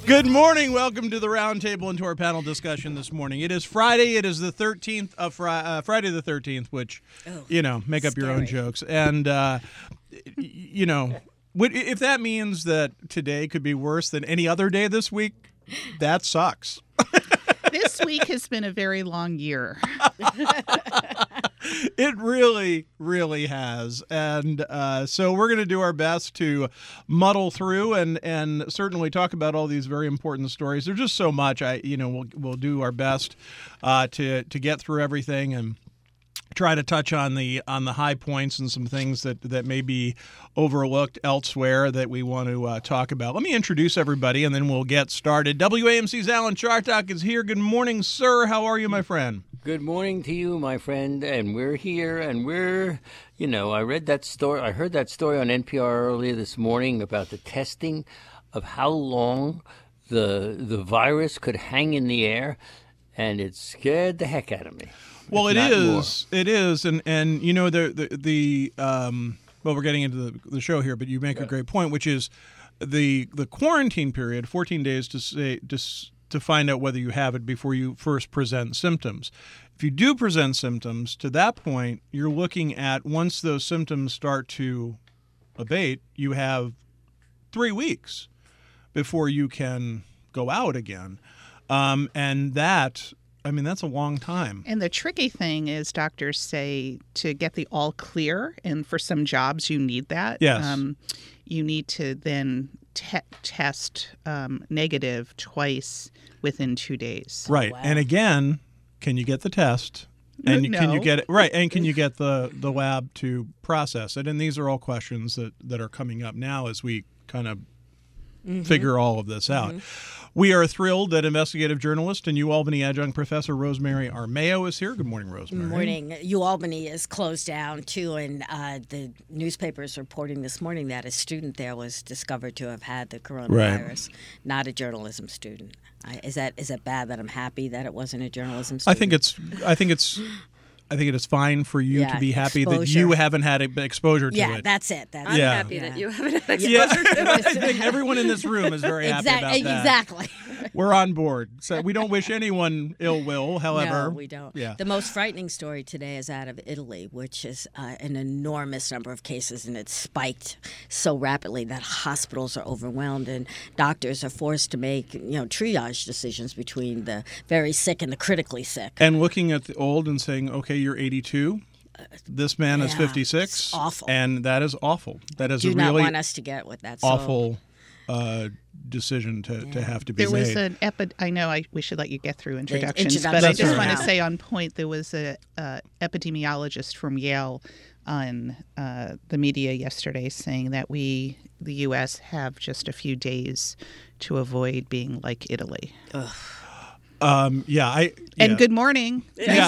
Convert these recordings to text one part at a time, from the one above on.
Good morning. Welcome to the roundtable and to our panel discussion this morning. It is Friday. It is the 13th of Friday the 13th, which, make up your own jokes. And, if that means that today could be worse than any other day this week, that sucks. This week has been a very long year. It really, really has. And so we're going to do our best to muddle through and certainly talk about all these very important stories. There's just so much. We'll do our best to get through everything and try to touch on the high points and some things that may be overlooked elsewhere that we want to talk about. Let me introduce everybody, and then we'll get started. WAMC's Alan Chartock is here. Good morning, sir. How are you, my friend? Good morning to you, my friend. And we're here, and I read that story. I heard that story on NPR earlier this morning about the testing of how long the virus could hang in the air, and it scared the heck out of me. Well, it is, and we're getting into the show here, but you make a great point, which is the quarantine period, 14 days to find out whether you have it before you first present symptoms. If you do present symptoms, to that point, you're looking at once those symptoms start to abate, you have 3 weeks before you can go out again, and that's a long time. And the tricky thing is doctors say to get the all clear, and for some jobs you need that. Yes. You need to then test negative twice within 2 days. Right. Wow. And again, can you get the test? And No. can you get it right? And can you get the lab to process it? And these are all questions that are coming up now as we kind of figure all of this out. We are thrilled that investigative journalist and UAlbany adjunct professor Rosemary Armao is here. Good morning, Rosemary. Good morning. UAlbany is closed down, too, and the newspaper is reporting this morning that a student there was discovered to have had the coronavirus, not a journalism student. Is that bad that I'm happy that it wasn't a journalism student? I think it is fine for you to be happy exposure. that you haven't had exposure to it. Yeah, that's it. I'm happy that you haven't had exposure to I it. think everyone in this room is very happy about that. Exactly. We're on board. So we don't wish anyone ill will, however. No, we don't. Yeah. The most frightening story today is out of Italy, which is an enormous number of cases, and it's spiked so rapidly that hospitals are overwhelmed, and doctors are forced to make triage decisions between the very sick and the critically sick. And looking at the old and saying, okay, you're 82. This man is 56. It's awful. And that is awful. That is Do a not really want us to get with that. awful decision to have to be There made. was an we should let you get through introductions, but I That's just all want right. to say on point, there was a epidemiologist from Yale on the media yesterday saying that the U.S. have just a few days to avoid being like Italy. And good morning.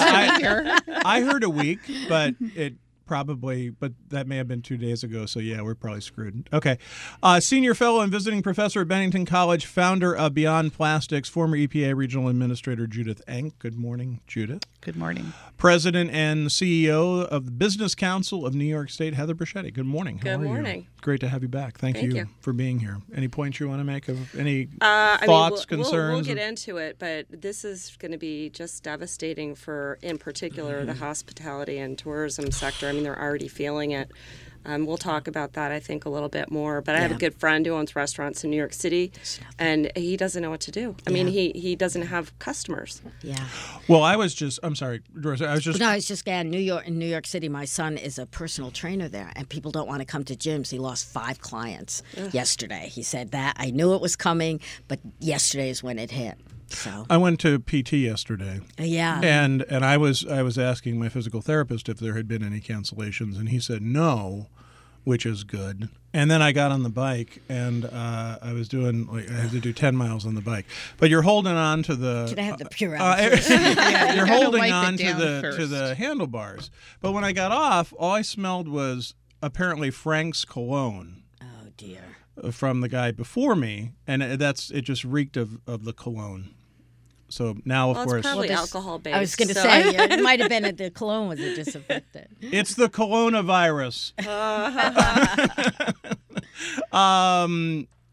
I heard a week, but that may have been 2 days ago. So yeah, we're probably screwed. Okay. Senior fellow and visiting professor at Bennington College, founder of Beyond Plastics, former EPA regional administrator Judith Enck. Good morning, Judith. Good morning. President and CEO of the Business Council of New York State, Heather Bruschetti. Good morning. How Good are morning. You? Great to have you back. Thank you for being here. Any points you want to make of any thoughts, concerns? We'll get into it, but this is going to be just devastating for, in particular, the hospitality and tourism sector. I mean, they're already feeling it. We'll talk about that, I think, a little bit more. But I have a good friend who owns restaurants in New York City, and he doesn't know what to do. I mean, he doesn't have customers. Yeah. Well, I'm sorry, Doris. No, it's just in New York City, my son is a personal trainer there, and people don't want to come to gyms. He lost 5 clients yesterday. He said that. I knew it was coming, but yesterday is when it hit. So I went to PT yesterday. Yeah. And I was asking my physical therapist if there had been any cancellations, and he said no, which is good. And then I got on the bike, and I was doing I had to do 10 miles on the bike. But you're holding on to the. Should I have the Purell? You're holding wipe on it down to first. the handlebars. But when I got off, all I smelled was apparently Frank's cologne. Oh dear. From the guy before me, and it just reeked of the cologne. So now, of course, It's probably alcohol based. I was going to say it might have been at the cologne was a disinfectant. it's the coronavirus.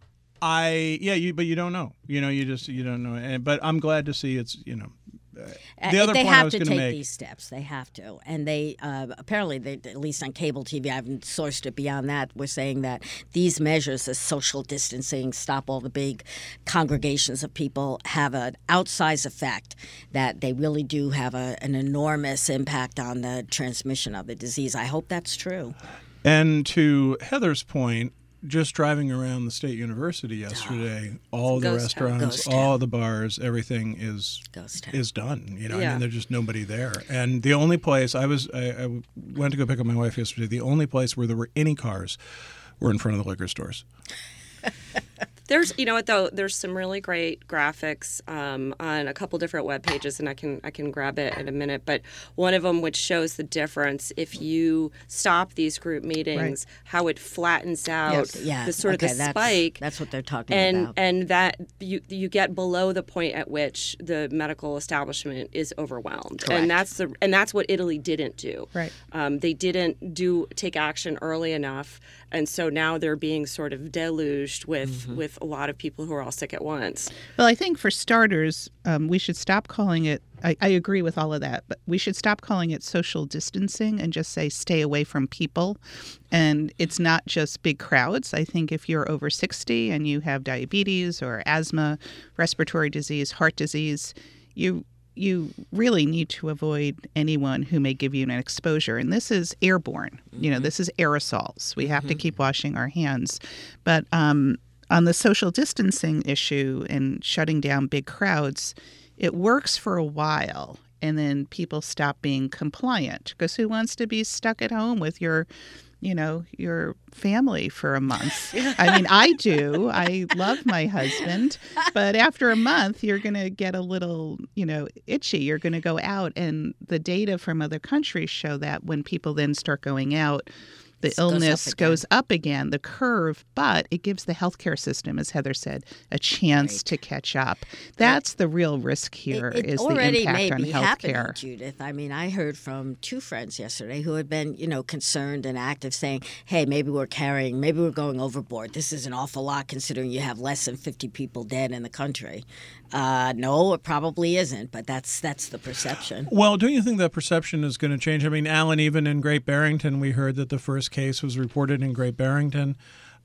But you don't know. You don't know. But I'm glad to see it's, the other they point I have was to going take make. these steps. They have to, and they apparently, at least on cable TV, I haven't sourced it beyond that. We're saying that these measures, the social distancing, stop all the big congregations of people, have an outsized effect. That they really do have an enormous impact on the transmission of the disease. I hope that's true. And to Heather's point, just driving around the State University yesterday, all the restaurants, all the bars, everything is done. I mean, there's just nobody there. And the only place I went to go pick up my wife yesterday, the only place where there were any cars were in front of the liquor stores. There's, you know what though, there's some really great graphics on a couple different web pages, and I can grab it in a minute. But one of them which shows the difference if you stop these group meetings, how it flattens out the sort of the spike. That's what they're talking about, and that you get below the point at which the medical establishment is overwhelmed, Correct. and that's what Italy didn't do. Right. They didn't take action early enough, and so now they're being sort of deluged with a lot of people who are all sick at once. Well, I think for starters, we should stop calling it, I agree with all of that, but we should stop calling it social distancing and just say stay away from people. And it's not just big crowds. I think if you're over 60 and you have diabetes or asthma, respiratory disease, heart disease, you really need to avoid anyone who may give you an exposure. And this is airborne. This is aerosols. We have to keep washing our hands. But on the social distancing issue and shutting down big crowds, it works for a while, and then people stop being compliant. Because who wants to be stuck at home with your family for a month? I mean, I do. I love my husband. But after a month, you're going to get a little, itchy. You're going to go out. And the data from other countries show that when people then start going out, the illness goes up again, the curve, but it gives the healthcare system, as Heather said, a chance to catch up. That's the real risk here, is the impact on healthcare. Judith. I mean, I heard from two friends yesterday who had been, concerned and active, saying, hey, maybe we're going overboard. This is an awful lot considering you have less than 50 people dead in the country. No, it probably isn't, but that's the perception. Well, don't you think that perception is going to change? I mean, Alan, even in Great Barrington, we heard that the first case was reported in Great Barrington.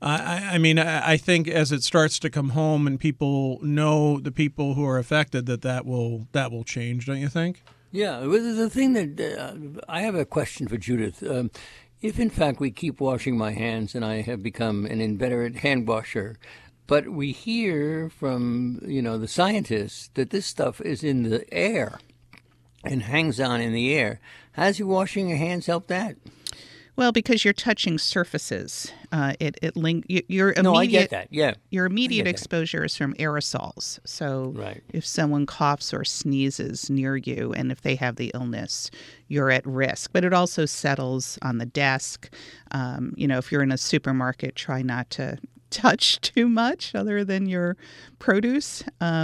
I think as it starts to come home and people know the people who are affected, that will change, don't you think? Yeah, the thing that I have a question for Judith. If in fact we keep washing my hands and I have become an inveterate hand washer, but we hear from, the scientists that this stuff is in the air and hangs on in the air. How's your washing your hands help that? Well, because you're touching surfaces. Your immediate, no, I get that. Yeah, your immediate exposure is from aerosols. So if someone coughs or sneezes near you, and if they have the illness, you're at risk. But it also settles on the desk. If you're in a supermarket, try not to touch too much other than your produce.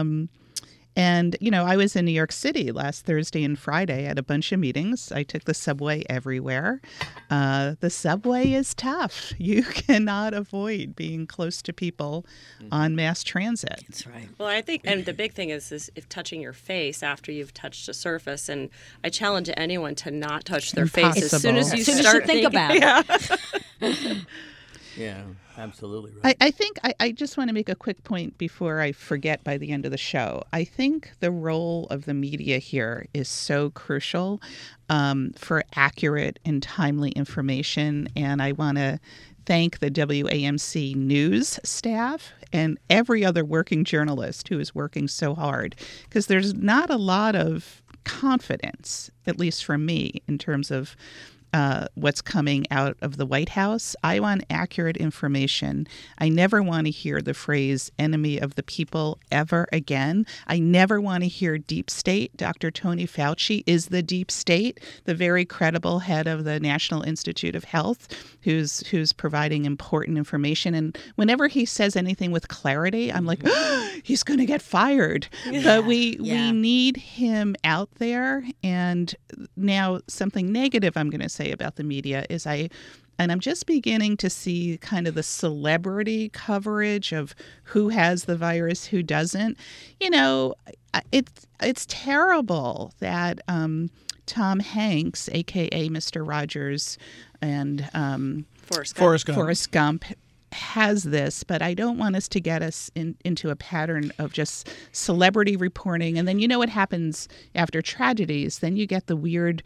And, I was in New York City last Thursday and Friday at a bunch of meetings. I took the subway everywhere. The subway is tough. You cannot avoid being close to people on mass transit. That's right. Well, I think, and the big thing is if touching your face after you've touched a surface, and I challenge anyone to not touch their face as soon as you start think about it. Yeah, absolutely right. I think I just want to make a quick point before I forget by the end of the show. I think the role of the media here is so crucial for accurate and timely information. And I want to thank the WAMC news staff and every other working journalist who is working so hard, because there's not a lot of confidence, at least from me, in terms of what's coming out of the White House. I want accurate information. I never want to hear the phrase enemy of the people ever again. I never want to hear deep state. Dr. Tony Fauci is the deep state, the very credible head of the National Institute of Health, who's providing important information. And whenever he says anything with clarity, I'm like, he's going to get fired. But we need him out there. And now something negative I'm going to say about the media is I And I'm just beginning to see kind of the celebrity coverage of who has the virus, who doesn't. You know, it's terrible that Tom Hanks, a.k.a. Mr. Rogers, and Forrest Gump has this, but I don't want us to get us into a pattern of just celebrity reporting. And then you know what happens after tragedies? Then you get the weird,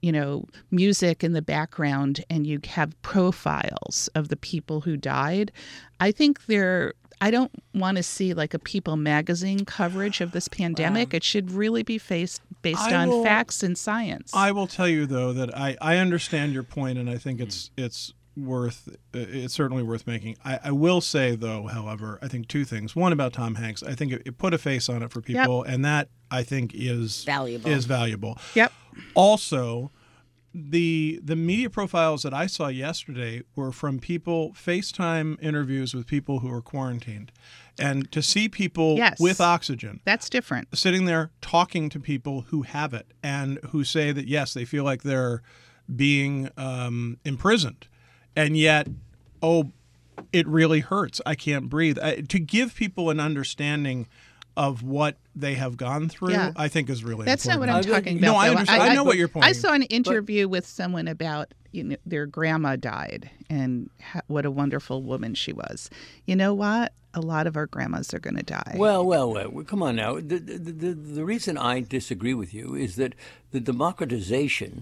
music in the background, and you have profiles of the people who died. I think I don't want to see like a People magazine coverage of this pandemic. Wow. It should really be based on facts and science. I will tell you, though, that I understand your point, and I think it's certainly worth making. I will say, though, however, I think two things. One, about Tom Hanks, I think it put a face on it for people, and that, I think, is valuable. Yep. Also, the media profiles that I saw yesterday were from people, FaceTime interviews with people who are quarantined. And to see people with oxygen. That's different. Sitting there talking to people who have it and who say that, yes, they feel like they're being imprisoned. And yet, it really hurts. I can't breathe. To give people an understanding of what they have gone through, I think is really That's important. That's not what I'm talking about. No, I understand. I know what you're pointing. I saw an interview with someone about their grandma died and what a wonderful woman she was. You know what? A lot of our grandmas are going to die. Well, come on now. The reason I disagree with you is that the democratization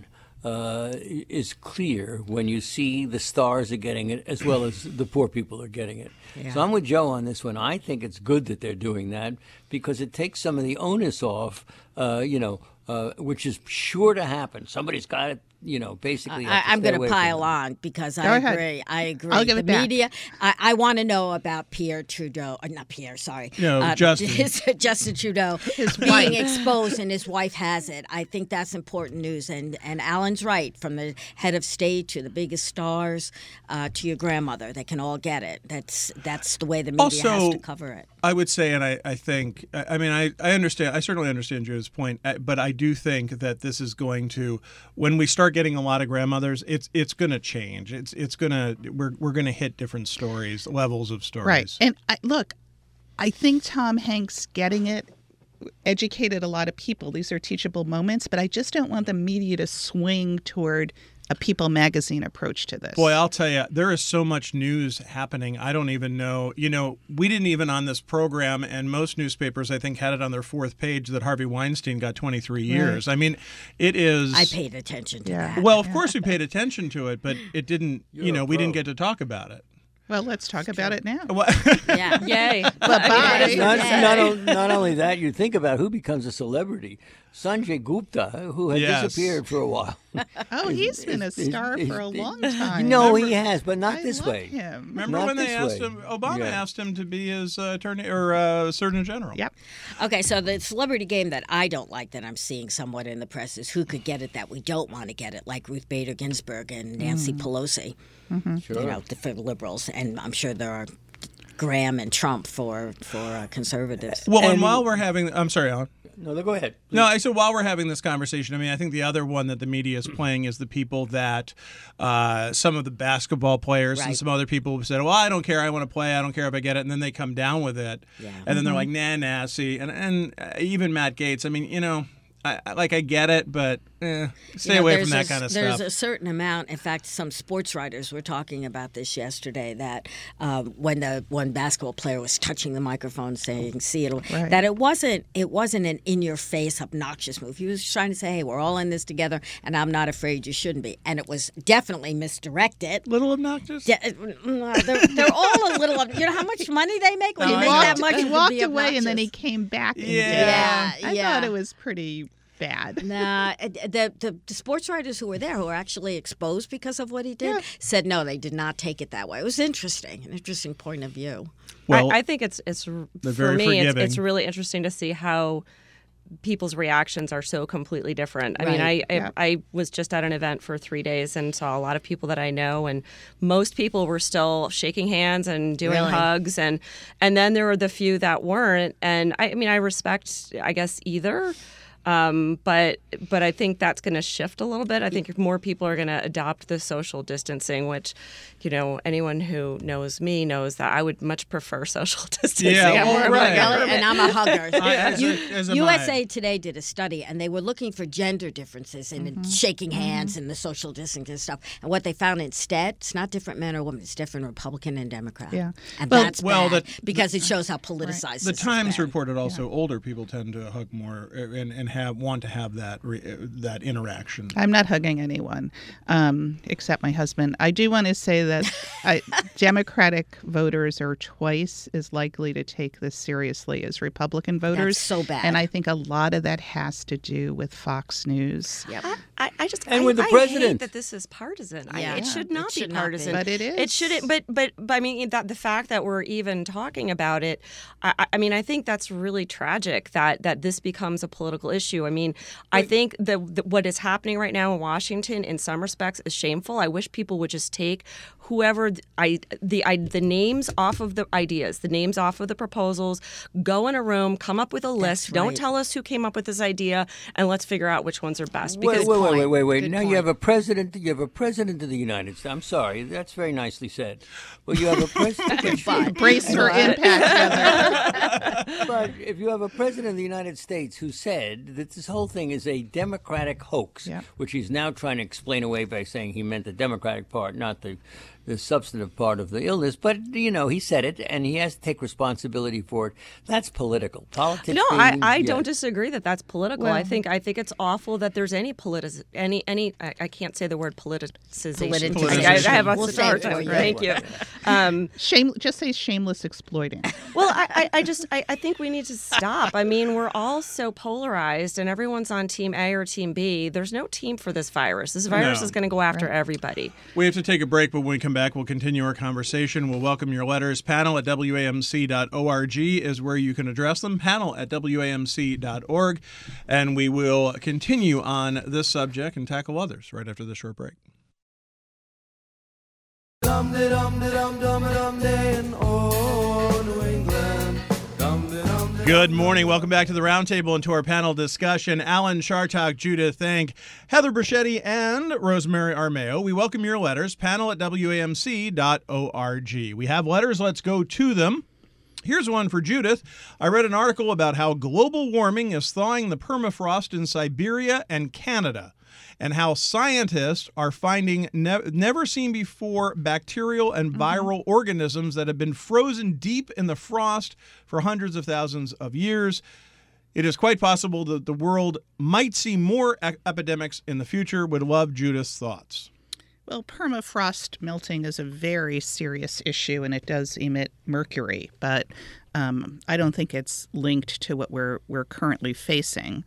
is clear when you see the stars are getting it as well as the poor people are getting it. Yeah. So I'm with Joe on this one. I think it's good that they're doing that because it takes some of the onus off, which is sure to happen. Somebody's got it. Basically. I'm going to pile on because I agree. I'll give the it back. Media. I want to know about Pierre Trudeau. Not Pierre. Sorry. Justin Trudeau being exposed, and his wife has it. I think that's important news. And Alan's right. From the head of state to the biggest stars to your grandmother, they can all get it. That's the way the media has to cover it. I would say, and I think, I understand. I certainly understand Joe's point, but I do think that this is going to, when we start getting a lot of grandmothers, it's going to change. We're going to hit different levels of stories. Right. And I think Tom Hanks getting it educated a lot of people. These are teachable moments, but I just don't want the media to swing toward a People magazine approach to this. Boy, I'll tell you, there is so much news happening. I don't even know. We didn't even on this program, and most newspapers, I think, had it on their fourth page that Harvey Weinstein got 23 years. Right. I mean, it is. I paid attention to that. Well, of course we paid attention to it, but it didn't. We didn't get to talk about it. Well, let's talk about it now. Yeah. Yay. Bye-bye. Not only that, you think about who becomes a celebrity. Sanjay Gupta, who had disappeared for a while. He's been a star for a long time. No, he has, but not this way. Him. Remember when they asked him? Obama asked him to be his attorney or Surgeon General. Yep. Okay, so the celebrity game that I don't like that I'm seeing somewhat in the press is who could get it that we don't want to get it, like Ruth Bader Ginsburg and Nancy Pelosi. Mm-hmm. Sure. For liberals, and I'm sure there are Graham and Trump for conservatives. Well, and while we're having, I'm sorry, Alan. No, go ahead. Please. No, I said while we're having this conversation, I think the other one that the media is playing is the people that some of the basketball players and some other people have said, well, I don't care, I want to play, I don't care if I get it, and then they come down with it, and then they're like, nah, see, and even Matt Gaetz, I get it, but stay away from that kind of stuff. There's a certain amount. In fact, some sports writers were talking about this yesterday. That when the one basketball player was touching the microphone, saying "See it," that it wasn't an in-your-face, obnoxious move. He was trying to say, "Hey, we're all in this together, and I'm not afraid you shouldn't be." And it was definitely misdirected. Little obnoxious. They're all a little. You know how much money they make when you make that much. He walked away, and then he came back. And did it. I thought it was pretty bad. Nah, the sports writers who were there, who were actually exposed because of what he did, said no, they did not take it that way. It was an interesting point of view. Well, I think it's for me, it's really interesting to see how people's reactions are so completely different. I was just at an event for 3 days and saw a lot of people that I know, and most people were still shaking hands and doing hugs, and then there were the few that weren't. And I respect, I guess, either. But I think that's going to shift a little bit. I think more people are going to adopt the social distancing, which, anyone who knows me knows that I would much prefer social distancing. Yeah, I'm more of a right. hugger. And I'm a hugger. As am USA I. Today did a study, and they were looking for gender differences in shaking hands and the social distancing and stuff. And what they found instead, it's not different men or women, it's different Republican and Democrat. Yeah. And Well- that's Well, bad because it shows how politicized The this Times is bad. reported also older people tend to hug more and want to have that interaction. I'm not hugging anyone except my husband. I do want to say that Democratic voters are twice as likely to take this seriously as Republican voters. That's so bad. And I think a lot of that has to do with Fox News. Yep. I just And with the I president. hate that this is partisan. Yeah. It should not It should be not be. partisan. But it is. It shouldn't. But I mean that the fact that we're even talking about it. I mean I think that's really tragic that this becomes a political issue. I mean I think that what is happening right now in Washington in some respects is shameful. I wish people would just take whoever the names off of the ideas, the names off of the proposals, go in a room, come up with a list. Don't right. tell us who came up with this idea, and let's figure out which ones are best. Wait. Good Now point. you have a president. You have a president of the United States. I'm sorry, that's very nicely said. Well, you have a president. Brace for impact, Heather. But if you have a president of the United States who said that this whole thing is a Democratic hoax, Yeah. which he's now trying to explain away by saying he meant the Democratic part, not the substantive part of the illness. But, he said it, and he has to take responsibility for it. That's political. Politics. No, I yeah. don't disagree that that's political. Well- I think it's awful that there's any I can't say the word politicization. Politicization. I have a We'll say hard it for time. you. Thank you. Just say shameless exploiting. Well, I think we need to stop. I mean, we're all so polarized, and everyone's on Team A or Team B. There's no team for this virus. This virus No. is going to go after everybody. We have to take a break, but when we come back, we'll continue our conversation. We'll welcome your letters. Panel at WAMC.org is where you can address them. Panel at WAMC.org. And we will continue on this subject and tackle others right after this short break. Good morning. Welcome back to the Roundtable and to our panel discussion. Alan Chartock, Judith Thank, Heather Bruschetti, and Rosemary Armao. We welcome your letters. Panel at WAMC.org. We have letters. Let's go to them. Here's one for Judith. I read an article about how global warming is thawing the permafrost in Siberia and Canada, and how scientists are finding never-seen-before bacterial and viral organisms that have been frozen deep in the frost for hundreds of thousands of years. It is quite possible that the world might see more epidemics in the future. Would love Judith's thoughts. Well, permafrost melting is a very serious issue, and it does emit mercury, but I don't think it's linked to what we're currently facing.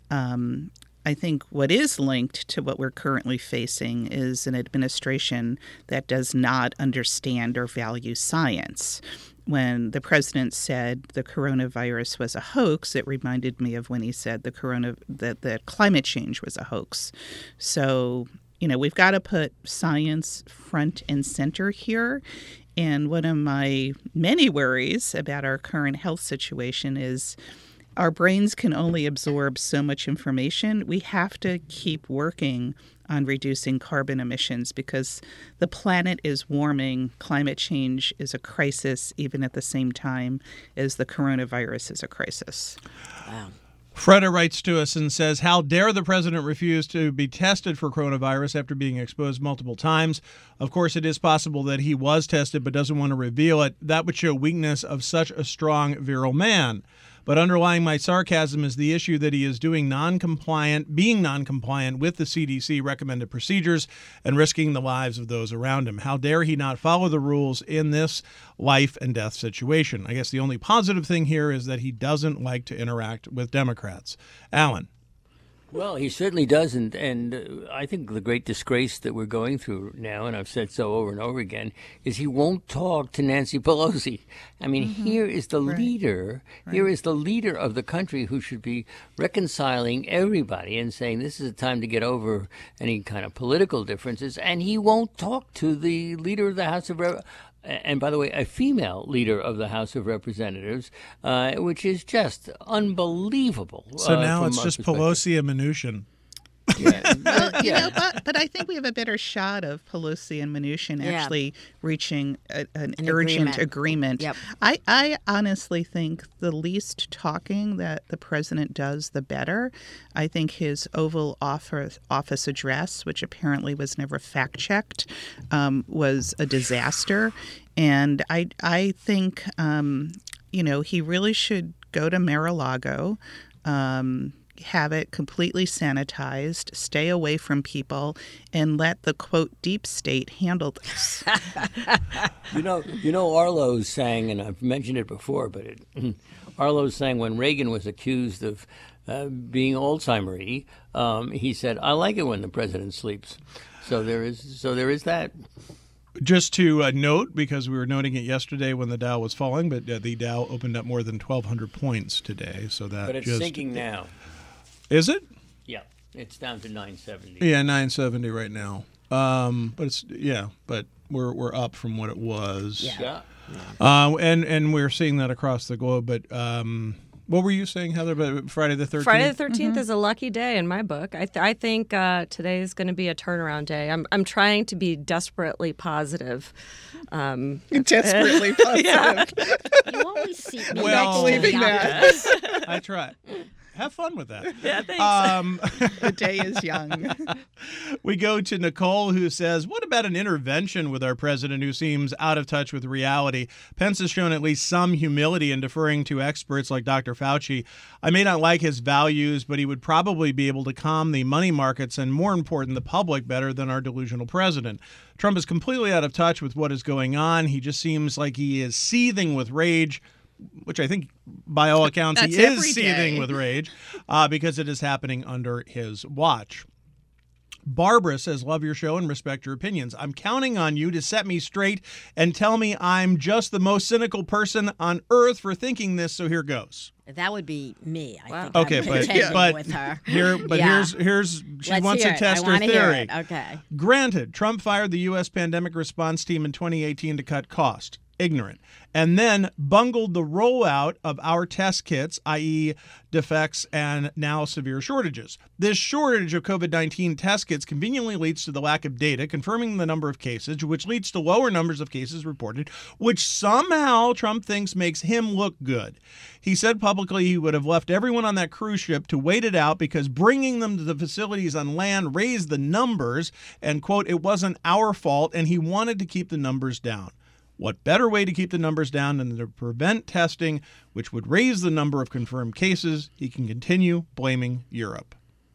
I think what is linked to what we're currently facing is an administration that does not understand or value science. When the president said the coronavirus was a hoax, it reminded me of when he said that climate change was a hoax. So, we've got to put science front and center here. And one of my many worries about our current health situation is our brains can only absorb so much information. We have to keep working on reducing carbon emissions because the planet is warming. Climate change is a crisis, even at the same time as the coronavirus is a crisis. Wow. Freda writes to us and says, how dare the president refuse to be tested for coronavirus after being exposed multiple times? Of course, it is possible that he was tested but doesn't want to reveal it. That would show weakness of such a strong, virile man. But underlying my sarcasm is the issue that he is being non-compliant with the CDC recommended procedures and risking the lives of those around him. How dare he not follow the rules in this life and death situation? I guess the only positive thing here is that he doesn't like to interact with Democrats. Alan. Well, he certainly doesn't, and I think the great disgrace that we're going through now, and I've said so over and over again, is he won't talk to Nancy Pelosi. I mean, here is the leader, here is the leader of the country who should be reconciling everybody and saying this is a time to get over any kind of political differences, and he won't talk to the leader of the House of and by the way, a female leader of the House of Representatives, which is just unbelievable. So now from it's our just perspective. Pelosi and Mnuchin. Yeah. But I think we have a better shot of Pelosi and Mnuchin Yeah. actually reaching an urgent agreement. agreement. Yep. I honestly think the least talking that the president does, the better. I think his Oval Office address, which apparently was never fact-checked, was a disaster. And I think, he really should go to Mar-a-Lago, have it completely sanitized, stay away from people, and let the, quote, deep state handle this. You know, Arlo's sang, and I've mentioned it before, but Arlo's sang when Reagan was accused of being Alzheimer-y. He said, "I like it when the president sleeps." So there is that. Just to note, because we were noting it yesterday when the Dow was falling, but the Dow opened up more than 1,200 points today. So that But it's just sinking now. Is it? Yeah, it's down to 970. Yeah, 970 right now. But we're up from what it was. Yeah. And we're seeing that across the globe. But what were you saying, Heather? About Friday the 13th. Friday the 13th is a lucky day in my book. I think today is going to be a turnaround day. I'm trying to be desperately positive. Desperately positive. You always see me Well, next to believing the that. optimist. I try. Have fun with that. Yeah, thanks. The day is young. We go to Nicole, who says, what about an intervention with our president who seems out of touch with reality? Pence has shown at least some humility in deferring to experts like Dr. Fauci. I may not like his values, but he would probably be able to calm the money markets and, more important, the public better than our delusional president. Trump is completely out of touch with what is going on. He just seems like he is seething with rage, which I think, by all accounts, he That's every is seething day. with rage because it is happening under his watch. Barbara says, love your show and respect your opinions. I'm counting on you to set me straight and tell me I'm just the most cynical person on earth for thinking this, so here goes. That would be me. I think. Okay, I'm but contending with her. here's she Let's wants hear to it. test I her wanna hear theory. it. Okay. Granted, Trump fired the U.S. pandemic response team in 2018 to cut cost. Ignorant. And then bungled the rollout of our test kits, i.e. defects and now severe shortages. This shortage of COVID-19 test kits conveniently leads to the lack of data confirming the number of cases, which leads to lower numbers of cases reported, which somehow Trump thinks makes him look good. He said publicly he would have left everyone on that cruise ship to wait it out because bringing them to the facilities on land raised the numbers and, quote, it wasn't our fault, and he wanted to keep the numbers down. What better way to keep the numbers down than to prevent testing, which would raise the number of confirmed cases? He can continue blaming Europe.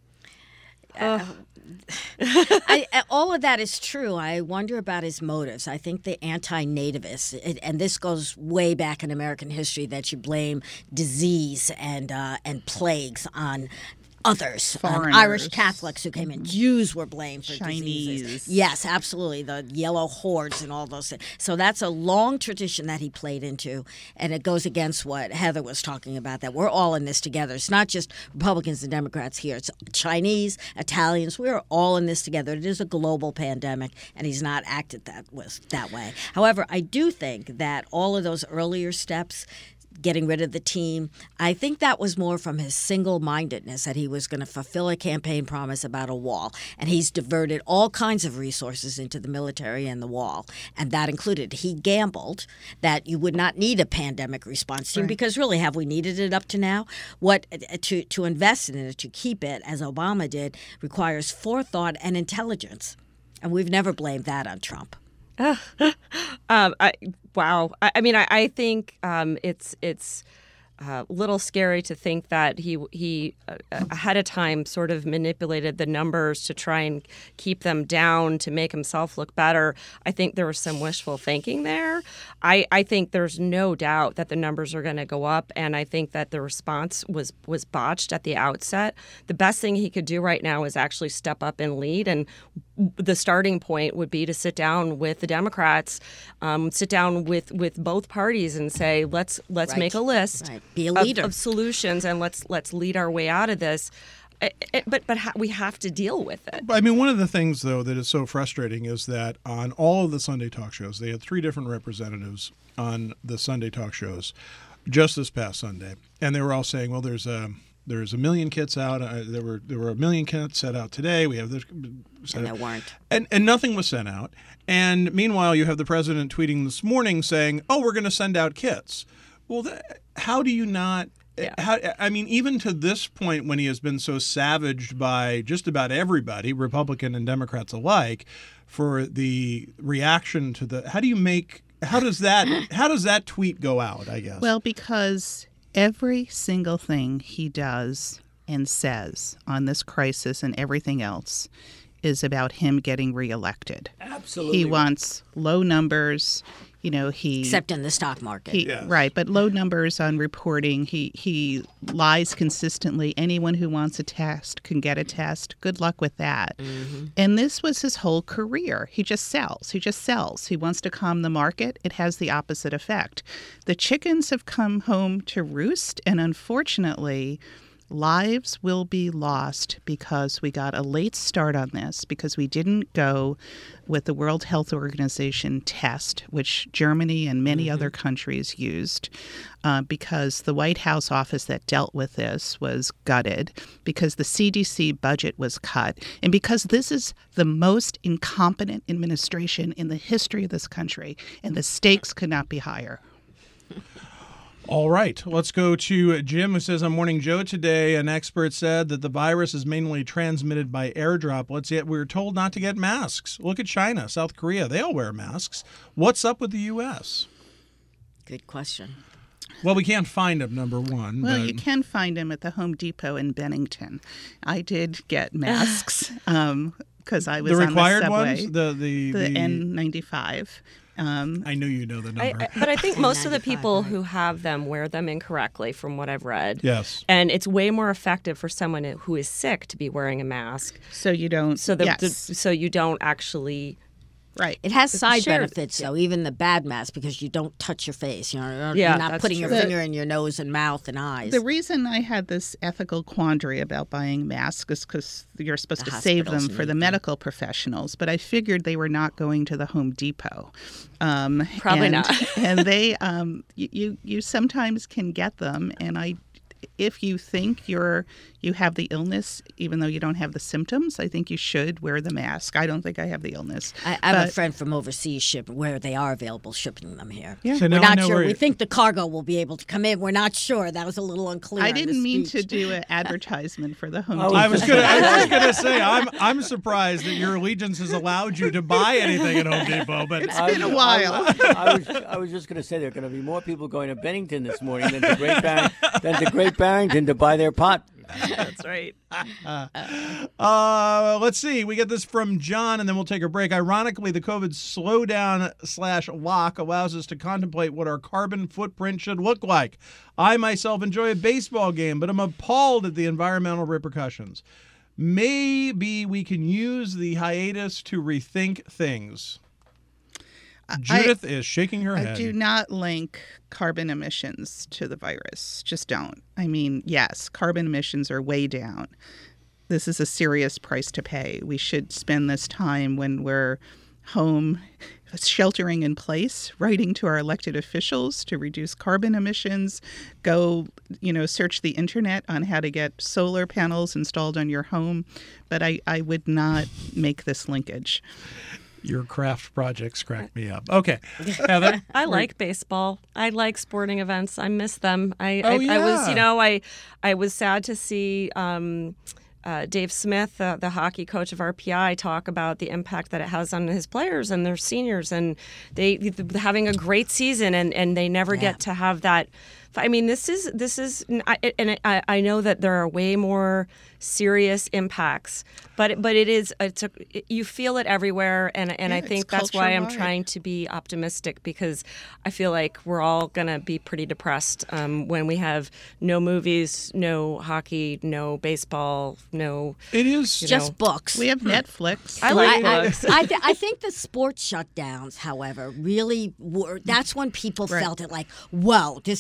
All of that is true. I wonder about his motives. I think the anti-nativists, and this goes way back in American history, that you blame disease and plagues on others, Foreigners. Irish Catholics who came in, Jews were blamed for Chinese. diseases. Yes, absolutely. The yellow hordes and all those things. So that's a long tradition that he played into, and it goes against what Heather was talking about, that we're all in this together. It's not just Republicans and Democrats here. It's Chinese, Italians. We're all in this together. It is a global pandemic, and he's not acted that way. However, I do think that all of those earlier steps, getting rid of the team, I think that was more from his single-mindedness, that he was going to fulfill a campaign promise about a wall. And he's diverted all kinds of resources into the military and the wall. And that included, he gambled that you would not need a pandemic response team, because really, have we needed it up to now? What to invest in it, to keep it, as Obama did, requires forethought and intelligence. And we've never blamed that on Trump. Wow. I mean, I think it's a little scary to think that he ahead of time sort of manipulated the numbers to try and keep them down to make himself look better. I think there was some wishful thinking there. I think there's no doubt that the numbers are going to go up, and I think that the response was botched at the outset. The best thing he could do right now is actually step up and lead, and the starting point would be to sit down with the Democrats, sit down with both parties and say, let's Right. make a list Right. Be a leader of solutions, and let's lead our way out of this. we have to deal with it. I mean, one of the things, though, that is so frustrating is that on all of the Sunday talk shows, they had 3 different representatives on the Sunday talk shows just this past Sunday, and they were all saying, "Well, there's a million kits out. There were a million kits sent out today. We have this." And there weren't. And nothing was sent out. And meanwhile, you have the president tweeting this morning saying, "Oh, we're going to send out kits." Well, how do you not? Yeah. I mean, even to this point, when he has been so savaged by just about everybody, Republican and Democrats alike, for the reaction to the, how does that tweet go out? I guess. Well, because every single thing he does and says on this crisis and everything else is about him getting reelected. Absolutely. He wants low numbers. Except in the stock market. Yes. Right, but low numbers on reporting. He lies consistently. Anyone who wants a test can get a test. Good luck with that. Mm-hmm. And this was his whole career. He just sells. He wants to calm the market. It has the opposite effect. The chickens have come home to roost, and unfortunately, lives will be lost because we got a late start on this, because we didn't go with the World Health Organization test, which Germany and many other countries used, because the White House office that dealt with this was gutted, because the CDC budget was cut, and because this is the most incompetent administration in the history of this country, and the stakes could not be higher. All right, let's go to Jim, who says on Morning Joe today, an expert said that the virus is mainly transmitted by air droplets, yet we were told not to get masks. Look at China, South Korea. They all wear masks. What's up with the U.S.? Good question. Well, we can't find them, number one. Well, but you can find them at the Home Depot in Bennington. I did get masks because I was the on required the subway. ones? The N95. I knew you know the number. But I think most of the people who have them wear them incorrectly, from what I've read. Yes. And it's way more effective for someone who is sick to be wearing a mask. So you don't. So you don't actually. Right. It has side Sure. benefits, though, even the bad mask, because you don't touch your face. You're Yeah, not that's putting true. your finger in your nose and mouth and eyes. The reason I had this ethical quandary about buying masks is because you're supposed The to save them hospitals for the need them. medical professionals, but I figured they were not going to the Home Depot. Probably not. And they, you sometimes can get them, and if you think you have the illness, even though you don't have the symptoms, I think you should wear the mask. I don't think I have the illness. I have a friend from overseas where they are available shipping them here. Yeah. So We're now I not know sure. where- We think the cargo will be able to come in. We're not sure. That was a little unclear. I in the didn't mean to speech. do an advertisement for the Home Oh, Depot. I was just gonna say I'm surprised that your allegiance has allowed you to buy anything at Home Depot, but It's been a while. I was just going to say there are going to be more people going to Bennington this morning than to Great Barrington to buy their pot. That's right. let's see. We get this from John, and then we'll take a break. Ironically, the COVID slowdown/lock allows us to contemplate what our carbon footprint should look like. I myself enjoy a baseball game, but I'm appalled at the environmental repercussions. Maybe we can use the hiatus to rethink things. Judith is shaking her head. I do not link carbon emissions to the virus. Just don't. I mean, yes, carbon emissions are way down. This is a serious price to pay. We should spend this time when we're home sheltering in place, writing to our elected officials to reduce carbon emissions, go, search the internet on how to get solar panels installed on your home. But I would not make this linkage. Your craft projects crack me up. Okay, Heather. I like baseball. I like sporting events. I miss them. I was sad to see Dave Smith, the hockey coach of RPI, talk about the impact that it has on his players and their seniors, and they having a great season, and they never get to have that. I mean, this is, and I know that there are way more serious impacts, but you feel it everywhere, and I think that's why I'm trying to be optimistic, because I feel like we're all gonna be pretty depressed when we have no movies, no hockey, no baseball, no. It is Just books. We have Netflix. I like books. I think the sports shutdowns, however, really were. That's when people felt it like, whoa, this is really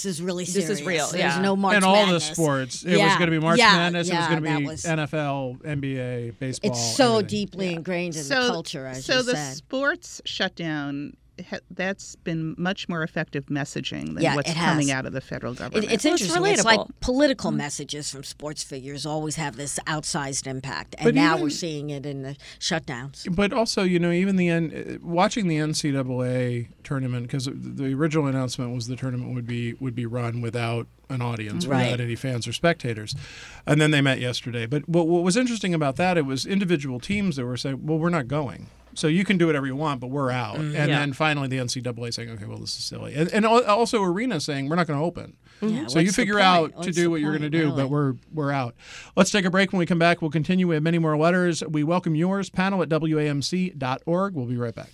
serious. This is real. There's Yeah. no March and all Madness. the sports. It was Yeah. going to be March Yeah. Madness. It was Yeah, going to that be was- NFL, NBA, baseball. It's so everything. deeply ingrained in the culture, as so you the said. sports shutdown, that's been much more effective messaging than Yeah, what's it has. coming out of the federal government. It's Well, it's interesting. It's like relatable. political messages from sports figures always have this outsized impact, and But now even- we're seeing it in the shutdowns. But also, even watching the NCAA tournament, because the original announcement was the tournament would be run without an audience, Right. without any fans or spectators, and then they met yesterday. But what was interesting about that, it was individual teams that were saying, "Well, we're not going." So you can do whatever you want, but we're out. And then finally the NCAA saying, okay, well, this is silly. And also Arena saying, we're not going to open. Yeah, So you what's the figure point? out to What's do the what you're going to point, do, really? but we're out. Let's take a break. When we come back, we'll continue. We have many more letters. We welcome yours, panel at WAMC.org. We'll be right back.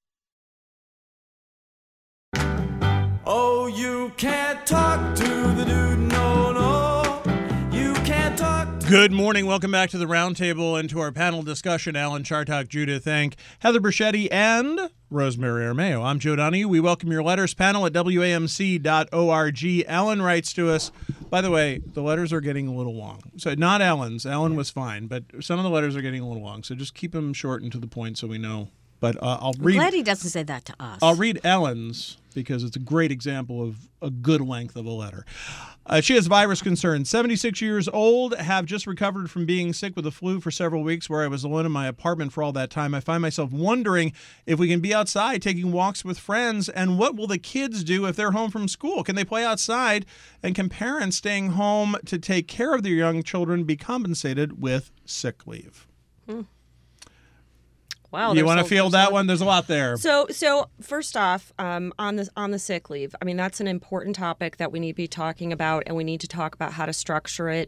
Oh, you can't talk to the dude, no. You can't talk to... Good morning. Welcome back to the Roundtable and to our panel discussion. Alan Chartock, Judith Enck, Heather Bruschetti, and Rosemary Armeo. I'm Joe Donahue. We welcome your letters, panel at WAMC.org. Alan writes to us. By the way, the letters are getting a little long. So not Alan's. Alan was fine, but some of the letters are getting a little long. So just keep them short and to the point so we know. But I'll read. Glad he doesn't say that to us. I'll read Ellen's because it's a great example of a good length of a letter. She has virus concerns. 76 years old, have just recovered from being sick with the flu for several weeks where I was alone in my apartment for all that time. I find myself wondering if we can be outside taking walks with friends, and what will the kids do if they're home from school? Can they play outside? And can parents staying home to take care of their young children be compensated with sick leave? Wow. You want to field that one? There's a lot there. So first off, on the sick leave, I mean, that's an important topic that we need to be talking about, and we need to talk about how to structure it.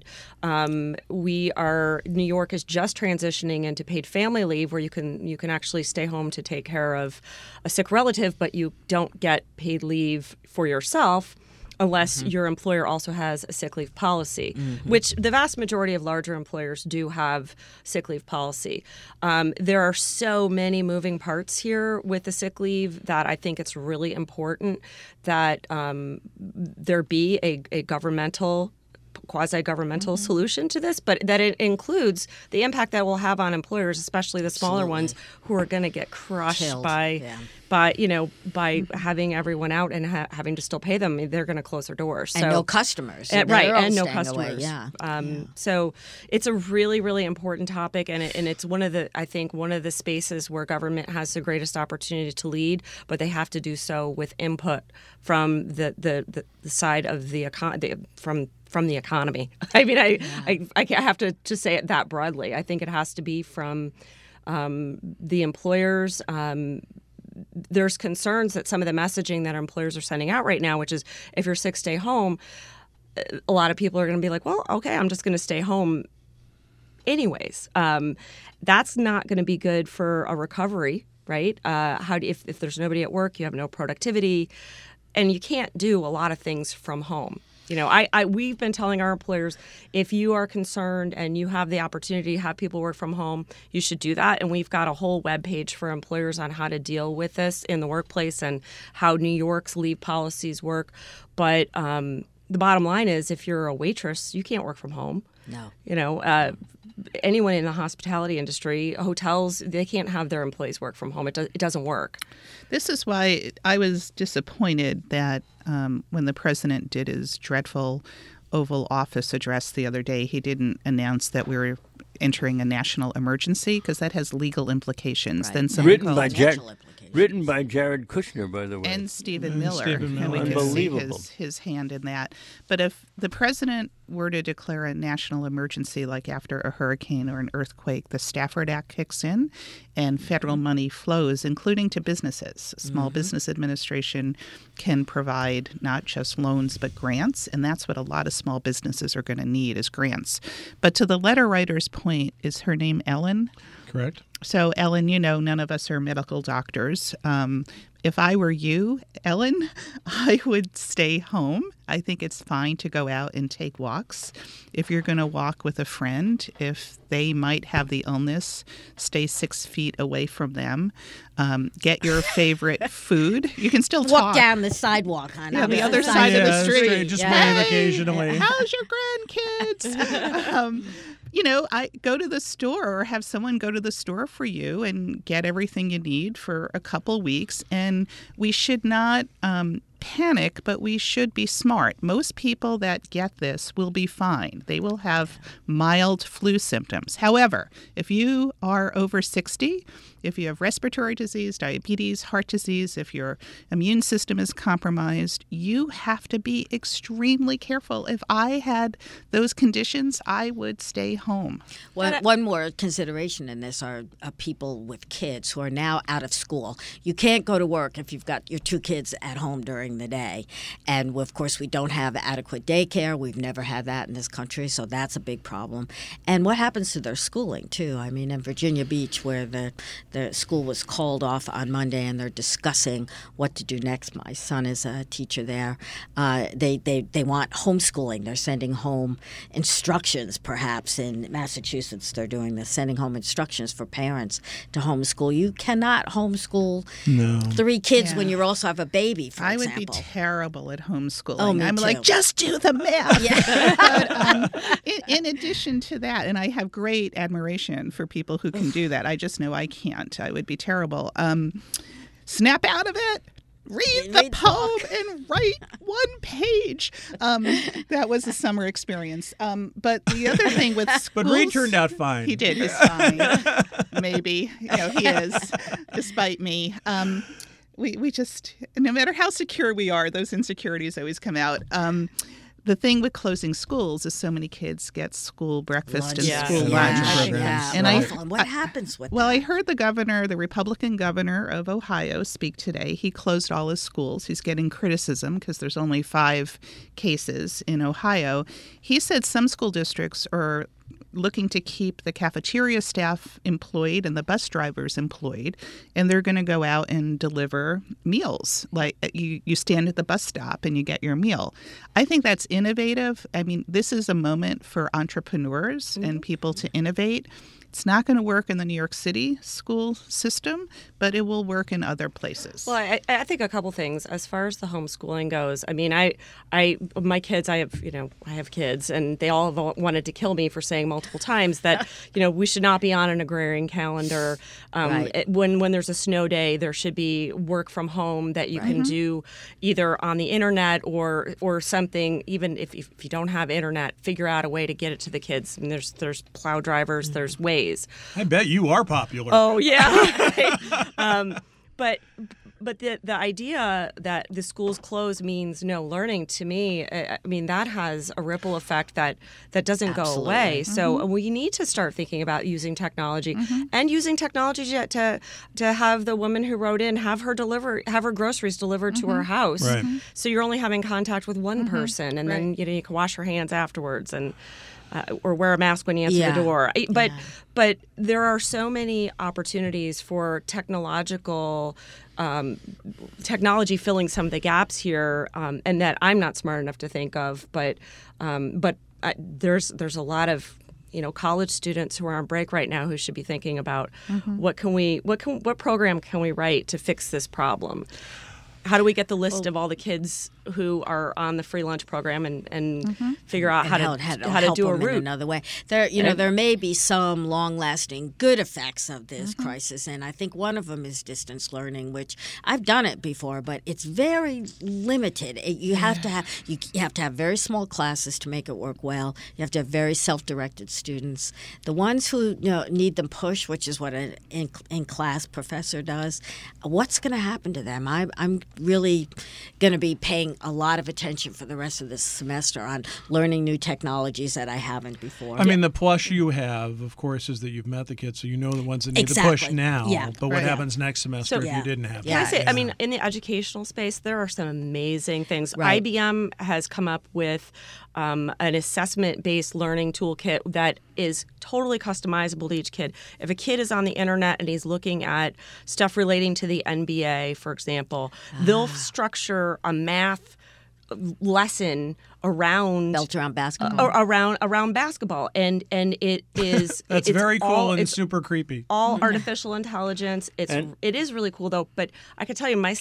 New York is just transitioning into paid family leave, where you can actually stay home to take care of a sick relative, but you don't get paid leave for yourself unless your employer also has a sick leave policy, which the vast majority of larger employers do have sick leave policy. There are so many moving parts here with the sick leave that I think it's really important that there be a governmental quasi-governmental solution to this, but that it includes the impact that will have on employers, especially the smaller ones, who are going to get crushed Killed. by Yeah. having everyone out and having to still pay them. They're going to close their doors. And no customers. Right, They're all and no staying away, customers. Yeah. So it's a really, really important topic, and it's one of the spaces where government has the greatest opportunity to lead, but they have to do so with input from the side of the from the economy. I mean, I have to just say it that broadly. I think it has to be from the employers. There's concerns that some of the messaging that our employers are sending out right now, which is if you're sick, stay home. A lot of people are going to be like, well, okay, I'm just going to stay home anyways. That's not going to be good for a recovery, right? If there's nobody at work, you have no productivity, and you can't do a lot of things from home. We've been telling our employers, if you are concerned and you have the opportunity to have people work from home, you should do that. And we've got a whole webpage for employers on how to deal with this in the workplace and how New York's leave policies work. But the bottom line is, if you're a waitress, you can't work from home. No. Anyone in the hospitality industry, hotels, they can't have their employees work from home. It doesn't work. This is why I was disappointed that when the president did his dreadful Oval Office address the other day, he didn't announce that we were entering a national emergency, because that has legal implications. Right. Then someone Written by Financial implications. Written by Jared Kushner, by the way. and Stephen Miller. Stephen And we Miller. can see Unbelievable. his hand in that. But if the president were to declare a national emergency, like after a hurricane or an earthquake, the Stafford Act kicks in and federal money flows, including to businesses. Small Business Administration can provide not just loans, but grants. And that's what a lot of small businesses are going to need, is grants. But to the letter writer's point, is her name Ellen? Correct. So, Ellen, none of us are medical doctors. if I were you, Ellen, I would stay home. I think it's fine to go out and take walks. If you're going to walk with a friend, if they might have the illness, stay 6 feet away from them. Get your favorite food. You can still talk. Walk down the sidewalk, huh? Yeah, the other side of the street. Just Yeah. wave occasionally. How's your grandkids? I go to the store or have someone go to the store for you and get everything you need for a couple weeks. And we should not panic, but we should be smart. Most people that get this will be fine. They will have mild flu symptoms. However, if you are over 60, if you have respiratory disease, diabetes, heart disease, if your immune system is compromised, you have to be extremely careful. If I had those conditions, I would stay home. One more consideration in this are people with kids who are now out of school. You can't go to work if you've got your 2 kids at home during the day. And, of course, we don't have adequate daycare. We've never had that in this country, so that's a big problem. And what happens to their schooling, too? I mean, in Virginia Beach, where the school was called off on Monday and they're discussing what to do next. My son is a teacher there. They want homeschooling. They're sending home instructions, perhaps. In Massachusetts, they're doing this, sending home instructions for parents to homeschool. You cannot homeschool 3 kids when you also have a baby, for example. I would be terrible at homeschooling. Oh, me I'm too. like, just do the math. Yeah. But, in addition to that, and I have great admiration for people who can do that. I just know I can't. I would be terrible. Snap out of it. Read the poem and write 1 page. That was a summer experience. But the other thing with schools... But Reed turned out fine. He did. He's fine. Maybe. He is, despite me. We just, no matter how secure we are, those insecurities always come out. The thing with closing schools is so many kids get school breakfast and school lunch. And what happens with that? I heard the Republican governor of Ohio speak today. He closed all his schools. He's getting criticism because there's only 5 cases in Ohio. He said some school districts are looking to keep the cafeteria staff employed and the bus drivers employed, and they're going to go out and deliver meals. Like you stand at the bus stop and you get your meal. I think that's innovative. I mean, this is a moment for entrepreneurs and people to innovate. It's not going to work in the New York City school system, but it will work in other places. Well, I think a couple things as far as the homeschooling goes. I mean, my kids, I have kids, and they all have wanted to kill me for saying multiple times that we should not be on an agrarian calendar. Right. When there's a snow day, there should be work from home that you can do either on the internet or something. Even if you don't have internet, figure out a way to get it to the kids. I mean, there's plow drivers, there's ways. I bet you are popular. Oh yeah. But the idea that the schools close means no learning, to me, I mean, that has a ripple effect that doesn't go away. So we need to start thinking about using technology and using technology to have the woman who wrote in have her groceries delivered to her house. Right. So you're only having contact with one person, and then you can wash your hands afterwards and. Or wear a mask when you answer the door. But there are so many opportunities for technology filling some of the gaps here, and that I'm not smart enough to think of. But there's a lot of college students who are on break right now who should be thinking about what program can we write to fix this problem. How do we get the list of all the kids who are on the free lunch program and figure out how to do a route in another way? There may be some long-lasting good effects of this crisis, and I think one of them is distance learning, which I've done it before, but it's very limited. You have to have very small classes to make it work well. You have to have very self-directed students. The ones who need them pushed, which is what an in-class professor does, what's going to happen to them? I'm really going to be paying a lot of attention for the rest of this semester on learning new technologies that I haven't before. I mean, the plus you have, of course, is that you've met the kids, so you know the ones that need the push Exactly. now. Yeah. But what Right. happens next semester So- if Yeah. you didn't have Yeah. that? Can I say, I mean, in the educational space, there are some amazing things. Right. IBM has come up with an assessment-based learning toolkit that is totally customizable to each kid. If a kid is on the internet and he's looking at stuff relating to the NBA, for example, they'll structure a math lesson around Built around basketball. around basketball, and it is That's it's very cool all- and it's super creepy. all artificial intelligence. It is really cool though. But I can tell you, my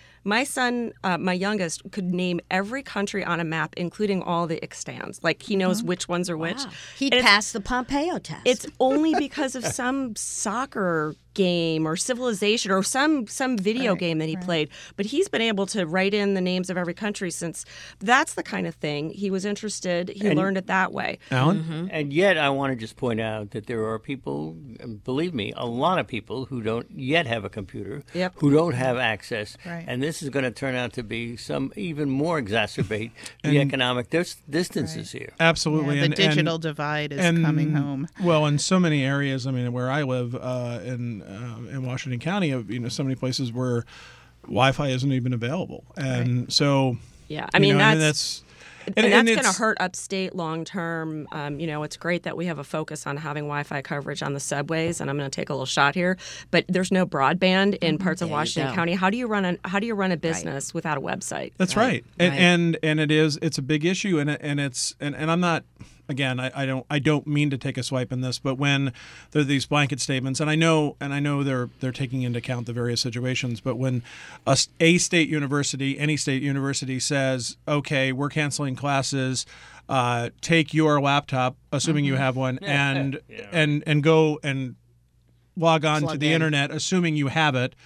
youngest could name every country on a map, including all the extans. Like he knows which ones are which. Wow. He'd And it's- pass the Pompeo test. It's only because of some soccer game or Civilization or some video game that he played. But he's been able to write in the names of every country since. That's the kind of thing he was interested. He learned it that way. Alan? And yet, I want to just point out that there are people, and believe me, a lot of people who don't yet have a computer, Yep. who don't have access, Right. and this is going to turn out to be some even more exacerbate the economic distances here. Absolutely. Yeah, the and digital divide is coming home. Well, in so many areas, I mean, where I live in Washington County, so many places where Wi-Fi isn't even available, and so Yeah, I mean that's and that's going to it's- hurt upstate long term. It's great that we have a focus on having Wi-Fi coverage on the subways, and I'm going to take a little shot here. But there's no broadband in parts of There you Washington go. County. How do you run a business without a website? That's right. And it's a big issue, and I'm not. Again, I don't mean to take a swipe in this, but when there are these blanket statements, and I know they're taking into account the various situations, but when a state university, any state university says, okay, we're canceling classes, take your laptop, assuming you have one, and go and log on to Plug the in. internet, assuming you have it.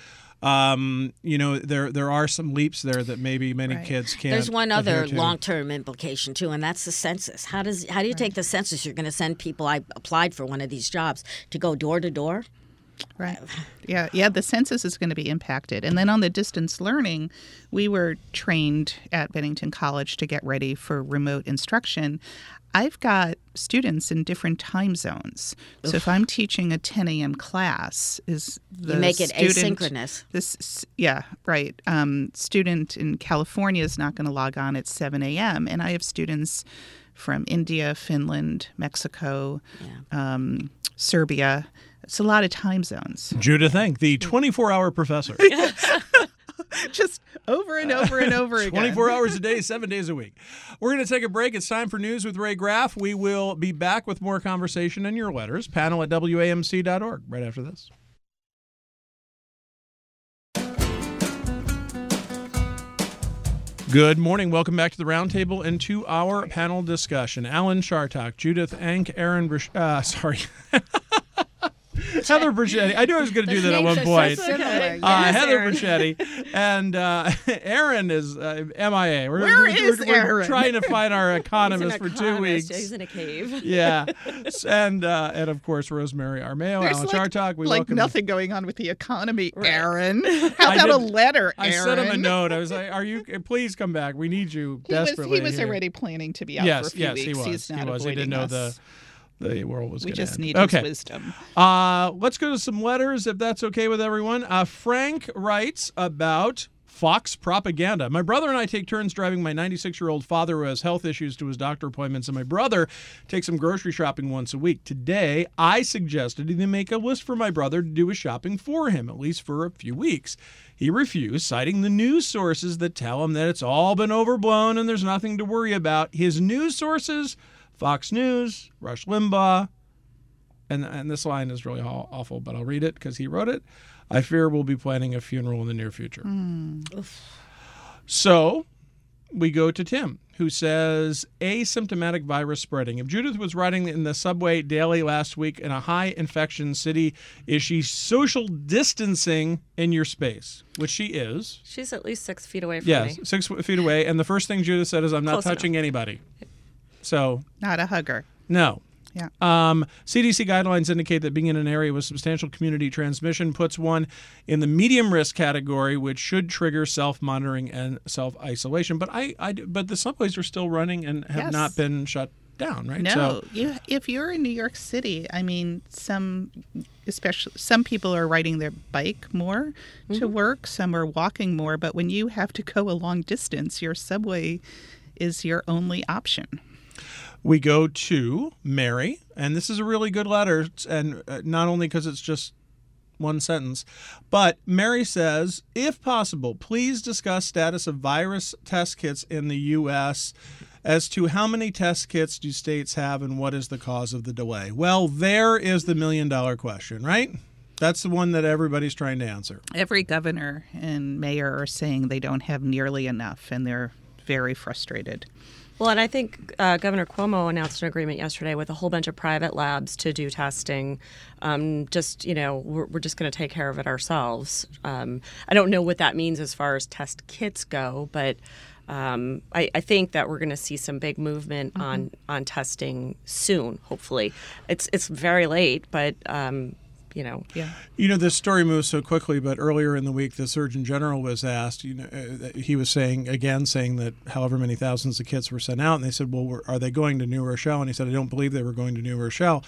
There are some leaps there that maybe many kids can't. There's one other adhere to. long-term implication too, and that's the census. How do you take the census? You're going to send people. I applied for one of these jobs to go door to door. Right. Yeah. The census is going to be impacted. And then on the distance learning, we were trained at Bennington College to get ready for remote instruction. I've got students in different time zones. So if I'm teaching a 10 a.m. class, is the You make it student, asynchronous. Right. Student in California is not going to log on at 7 a.m. And I have students from India, Finland, Mexico, Serbia. It's a lot of time zones. Judith Enck, the 24-hour professor. Just over and over and over again. 24 hours a day, 7 days a week. We're going to take a break. It's time for News with Ray Graff. We will be back with more conversation and your letters. Panel at WAMC.org right after this. Good morning. Welcome back to the Roundtable and to our panel discussion. Alan Chartock, Judith Enck, Aaron Heather Bruschetti. I knew I was going to do that at one point. Heather Bruschetti and Aaron is MIA. We're trying to find our economist for 2 weeks. He's in a cave. Yeah, and of course Rosemary Armeo, There's Alan like, Chartock. We like welcome. nothing going on with the economy, Aaron. How about a did- letter, I Aaron? sent him a note. I was like, "Are you? Please come back. We need you desperately." He was here." already planning to be out Yes, for a few yes, weeks. he was. He's not He was. He didn't avoiding know us. the world was We going to just end. need Okay. his wisdom. Let's go to some letters, if that's okay with everyone. Frank writes about Fox propaganda. My brother and I take turns driving my 96-year-old father who has health issues to his doctor appointments, and my brother takes him grocery shopping once a week. Today, I suggested he make a list for my brother to do his shopping for him, at least for a few weeks. He refused, citing the news sources that tell him that it's all been overblown and there's nothing to worry about. His news sources, Fox News, Rush Limbaugh, and this line is really awful, but I'll read it because he wrote it. I fear we'll be planning a funeral in the near future. So we go to Tim, who says asymptomatic virus spreading. If Judith was riding in the subway daily last week in a high infection city, is she social distancing in your space? Which she is. She's at least 6 feet away from Yes, me. 6 feet away. And the first thing Judith said is, I'm not Close touching anybody. So, Not a hugger. no. Yeah. CDC guidelines indicate that being in an area with substantial community transmission puts one in the medium risk category, which should trigger self-monitoring and self-isolation. But but the subways are still running and have Yes. not been shut down, right? No, if you're in New York City, I mean, especially some people are riding their bike more to work, some are walking more, but when you have to go a long distance, your subway is your only option. We go to Mary, and this is a really good letter, and not only because it's just one sentence, but Mary says, if possible, please discuss status of virus test kits in the U.S. as to how many test kits do states have and what is the cause of the delay. Well, there is the million-dollar question, right? That's the one that everybody's trying to answer. Every governor and mayor are saying they don't have nearly enough, and they're very frustrated. Well, and I think Governor Cuomo announced an agreement yesterday with a whole bunch of private labs to do testing. We're just going to take care of it ourselves. I don't know what that means as far as test kits go, but I think that we're going to see some big movement on testing soon. Hopefully, it's very late, but. Yeah. This story moves so quickly, but earlier in the week, the Surgeon General was asked, he was saying that however many thousands of kits were sent out, and they said, well, are they going to New Rochelle? And he said, I don't believe they were going to New Rochelle.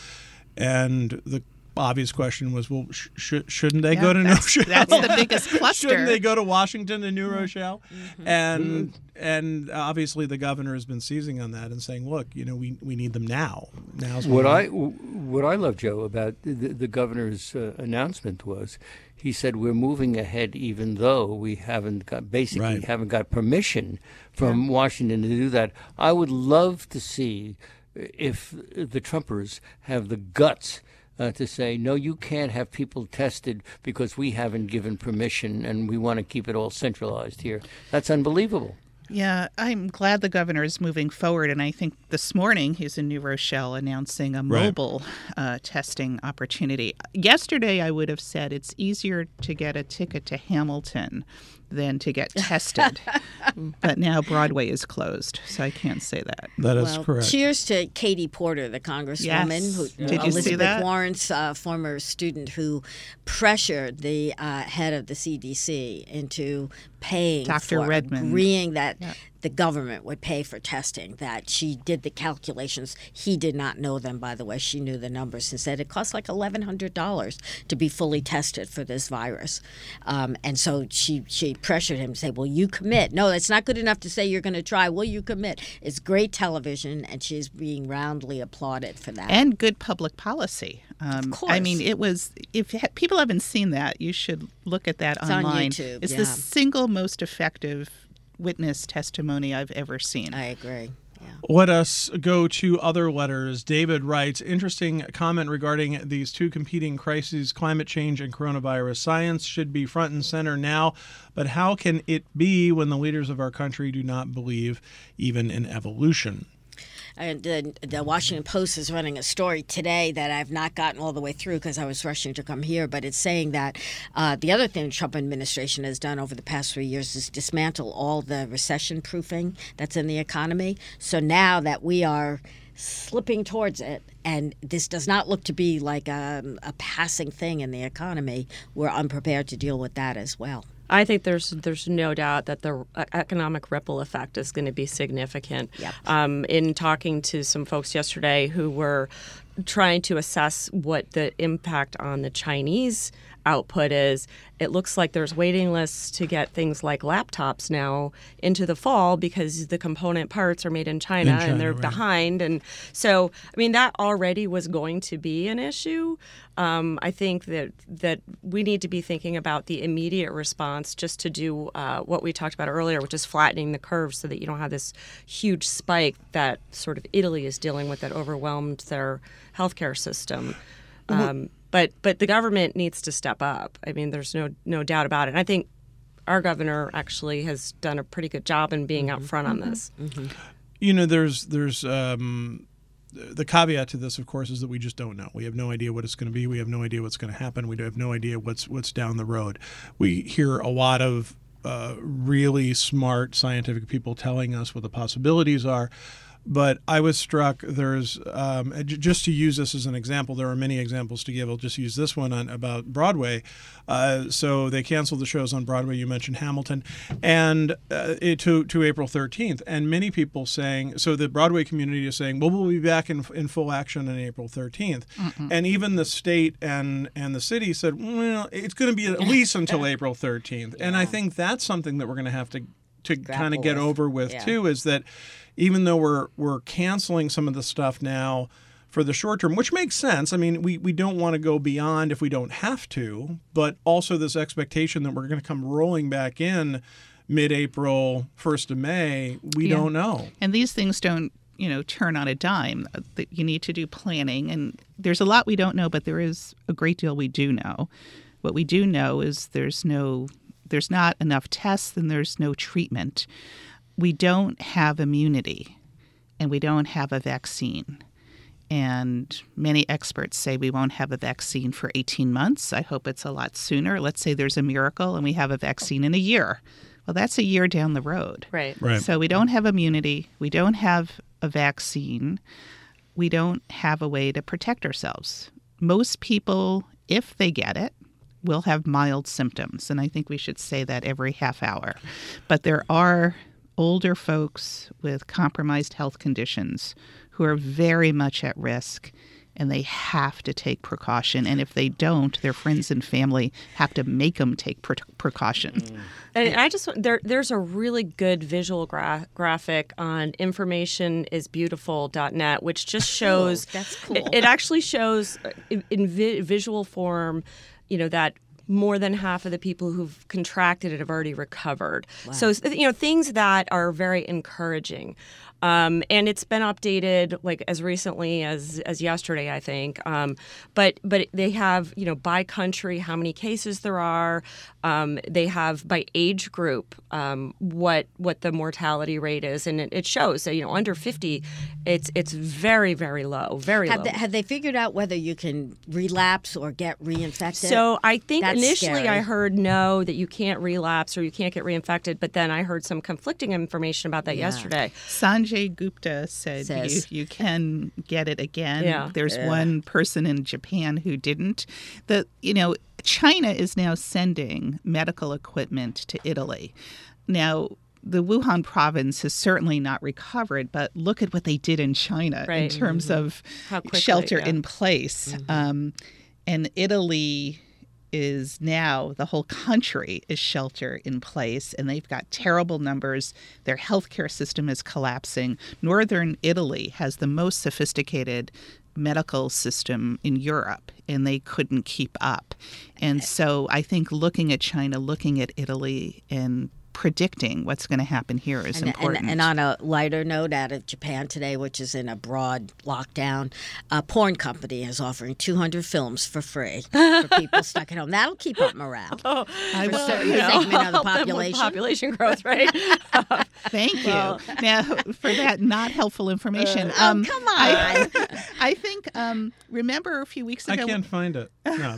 And the obvious question was, well, shouldn't they go to New Rochelle? That's the biggest cluster. Shouldn't they go to Washington and New Rochelle? Mm-hmm. And obviously the governor has been seizing on that and saying, look, we need them now. Now's what I love, Joe, about the governor's announcement was he said we're moving ahead even though we haven't got permission from Washington to do that. I would love to see if the Trumpers have the guts to say, no, you can't have people tested because we haven't given permission and we want to keep it all centralized here. That's unbelievable. Yeah, I'm glad the governor is moving forward. And I think this morning he's in New Rochelle announcing a mobile testing opportunity. Yesterday, I would have said it's easier to get a ticket to Hamilton than to get tested. But now Broadway is closed, so I can't say that. That is correct. Cheers to Katie Porter, the congresswoman, Yes. Did you Elizabeth see that? Warren's former student, who pressured the head of the CDC into paying Dr. for Redmond. agreeing that the government would pay for testing, that she did the calculations. He did not know them, by the way. She knew the numbers and said it costs like $1,100 to be fully tested for this virus. And so she pressured him to say, well, you commit. No, it's not good enough to say you're going to try. Will you commit? It's great television, and she's being roundly applauded for that. And good public policy. Of course. I mean, it was, if people haven't seen that, you should look at that It's online. on YouTube, It's the single most effective witness testimony I've ever seen. I agree. Yeah. Let us go to other letters. David writes, interesting comment regarding these two competing crises, climate change and coronavirus. Science should be front and center now, but how can it be when the leaders of our country do not believe even in evolution? And the Washington Post is running a story today that I've not gotten all the way through because I was rushing to come here, but it's saying that the other thing the Trump administration has done over the past 3 years is dismantle all the recession proofing that's in the economy. So now that we are slipping towards it, and this does not look to be like a passing thing in the economy, we're unprepared to deal with that as well. I think there's no doubt that the economic ripple effect is going to be significant. Yep. In talking to some folks yesterday who were trying to assess what the impact on the Chinese output is, it looks like there's waiting lists to get things like laptops now into the fall because the component parts are made in China and they're behind. And so, I mean, that already was going to be an issue. I think that we need to be thinking about the immediate response just to do what we talked about earlier, which is flattening the curve so that you don't have this huge spike that sort of Italy is dealing with that overwhelmed their healthcare system. But the government needs to step up. I mean, there's no doubt about it. And I think our governor actually has done a pretty good job in being out front on this. Mm-hmm. You know, there's the caveat to this, of course, is that we just don't know. We have no idea what it's going to be. We have no idea what's going to happen. We have no idea what's down the road. We hear a lot of really smart scientific people telling us what the possibilities are. But I was struck. There's just to use this as an example. There are many examples to give. I'll just use this one about Broadway. So they canceled the shows on Broadway. You mentioned Hamilton, and to April 13th. And many people saying, so the Broadway community is saying, well, we'll be back in full action on April 13th. And even the state and the city said, well, it's going to be at least until April 13th. And I think that's something that we're going to have to kind of get over with too, is that even though we're canceling some of the stuff now for the short term, which makes sense. I mean, we don't want to go beyond if we don't have to, but also this expectation that we're going to come rolling back in mid-April, 1st of May, we don't know. And these things don't, turn on a dime. You need to do planning, and there's a lot we don't know, but there is a great deal we do know. What we do know is there's not enough tests and there's no treatment. We don't have immunity, and we don't have a vaccine. And many experts say we won't have a vaccine for 18 months. I hope it's a lot sooner. Let's say there's a miracle and we have a vaccine in a year. Well, that's a year down the road. Right. So we don't have immunity. We don't have a vaccine. We don't have a way to protect ourselves. Most people, if they get it, will have mild symptoms. And I think we should say that every half hour. But there are older folks with compromised health conditions who are very much at risk, and they have to take precaution. And if they don't, their friends and family have to make them take precaution. And there's a really good visual graphic on informationisbeautiful.net, which just shows, that's cool. It actually shows in visual form, that more than half of the people who've contracted it have already recovered. Wow. So, things that are very encouraging. And it's been updated like as recently as yesterday, I think. But they have, by country, how many cases there are. They have by age group what the mortality rate is, and it shows that under 50, it's very, very low, very low. Have they figured out whether you can relapse or get reinfected? So I think That's initially scary. I heard no, that you can't relapse or you can't get reinfected, but then I heard some conflicting information about that yesterday. Sanjay Gupta says you can get it again. Yeah. There's one person in Japan who didn't. China is now sending medical equipment to Italy. Now, the Wuhan province has certainly not recovered, but look at what they did in China in terms of shelter in place. And Italy is now, the whole country is shelter in place, and they've got terrible numbers. Their healthcare system is collapsing. Northern Italy has the most sophisticated medical system in Europe, and they couldn't keep up. And so I think looking at China, looking at Italy, and predicting what's going to happen here is important. And on a lighter note, out of Japan today, which is in a broad lockdown, a porn company is offering 200 films for free for people stuck at home. That'll keep up morale. Oh, I for a will, certain segment of the help them with population. population growth, right? Thank you. Now, for that not helpful information. Come on. I think, remember a few weeks ago? I can't find it. No.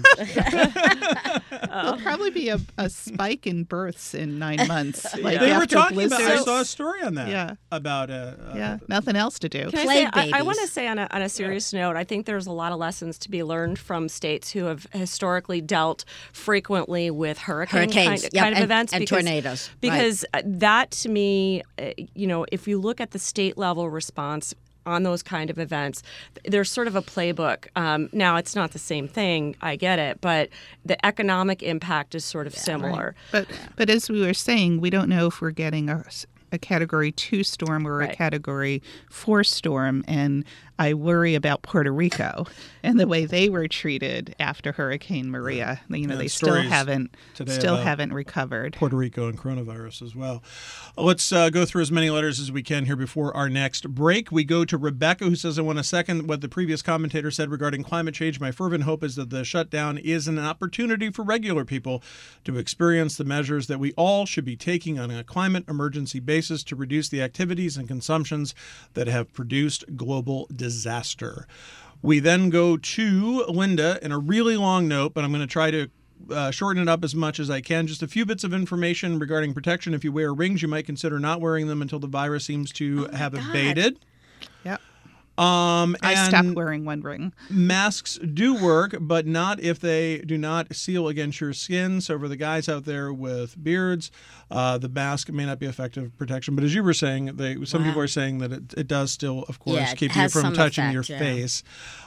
There'll probably be a spike in births in 9 months. Like They were after talking about, I blizzards. saw a story on that. Yeah. About Nothing else to do. Can I Plague say, I want to babies. say on a serious note, I think there's a lot of lessons to be learned from states who have historically dealt frequently with Hurricanes, kind of events and tornadoes. Because that to me, if you look at the state level response on those kind of events, there's sort of a playbook. Now, it's not the same thing, I get it, but the economic impact is sort of similar. But as we were saying, we don't know if we're getting a Category 2 storm or a Category 4 storm, and I worry about Puerto Rico and the way they were treated after Hurricane Maria. They still haven't recovered. Puerto Rico and coronavirus as well. Let's go through as many letters as we can here before our next break. We go to Rebecca, who says, I want to second what the previous commentator said regarding climate change. My fervent hope is that the shutdown is an opportunity for regular people to experience the measures that we all should be taking on a climate emergency basis to reduce the activities and consumptions that have produced global disaster. We then go to Linda in a really long note, but I'm going to try to shorten it up as much as I can. Just a few bits of information regarding protection. If you wear rings, you might consider not wearing them until the virus seems to have abated. Yep. I I stopped wearing one ring. Masks do work, but not if they do not seal against your skin. So for the guys out there with beards, the mask may not be effective protection. But as you were saying, some people are saying that it does still, of course, Yeah, it keep you has from some touching effect, your yeah. face.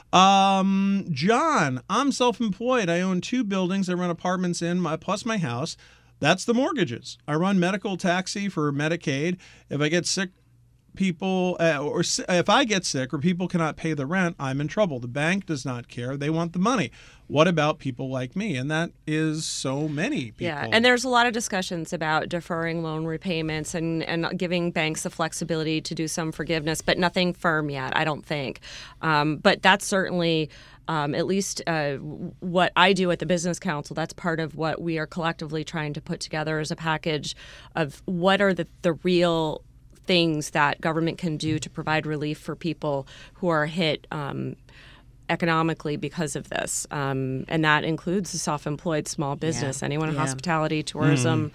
John, I'm self-employed. I own 2 buildings I run apartments in, plus my house. That's the mortgages. I run medical taxi for Medicaid. If I get sick, if I get sick or people cannot pay the rent, I'm in trouble. The bank does not care. They want the money. What about people like me? And that is so many people. Yeah, and there's a lot of discussions about deferring loan repayments and giving banks the flexibility to do some forgiveness, but nothing firm yet, I don't think. But that's certainly at least what I do at the Business Council. That's part of what we are collectively trying to put together as a package of what are the real things that government can do to provide relief for people who are hit economically because of this. And that includes the self-employed small business, anyone in hospitality, tourism.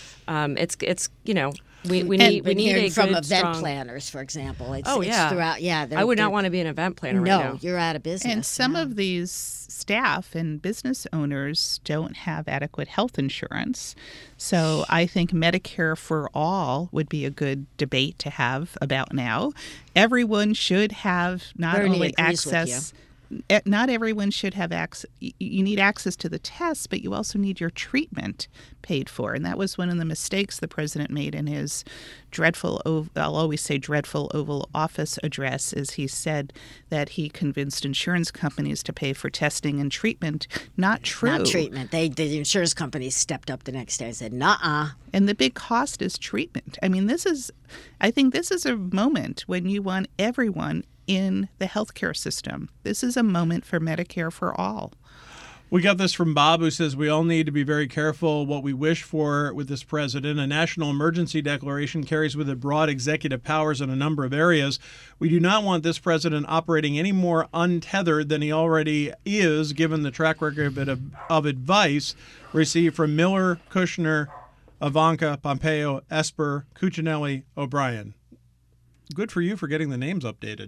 It's we need a from good, event strong planners, for example. It's throughout. Yeah, I would not want to be an event planner right now. No, you're out of business. And some of these staff and business owners don't have adequate health insurance. So I think Medicare for all would be a good debate to have about now. Everyone should have not Bernie only agrees with access. Not everyone should have access. You need access to the tests, but you also need your treatment paid for. And that was one of the mistakes the president made in his dreadful, I'll always say dreadful Oval Office address, is he said that he convinced insurance companies to pay for testing and treatment. Not true. Not treatment. The insurance companies stepped up the next day and said, "Nuh-uh." And the big cost is treatment. I mean, I think this is a moment when you want everyone in the healthcare system. This is a moment for Medicare for all. We got this from Bob, who says we all need to be very careful what we wish for with this president. A national emergency declaration carries with it broad executive powers in a number of areas. We do not want this president operating any more untethered than he already is, given the track record of advice received from Miller, Kushner, Ivanka, Pompeo, Esper, Cuccinelli, O'Brien. Good for you for getting the names updated.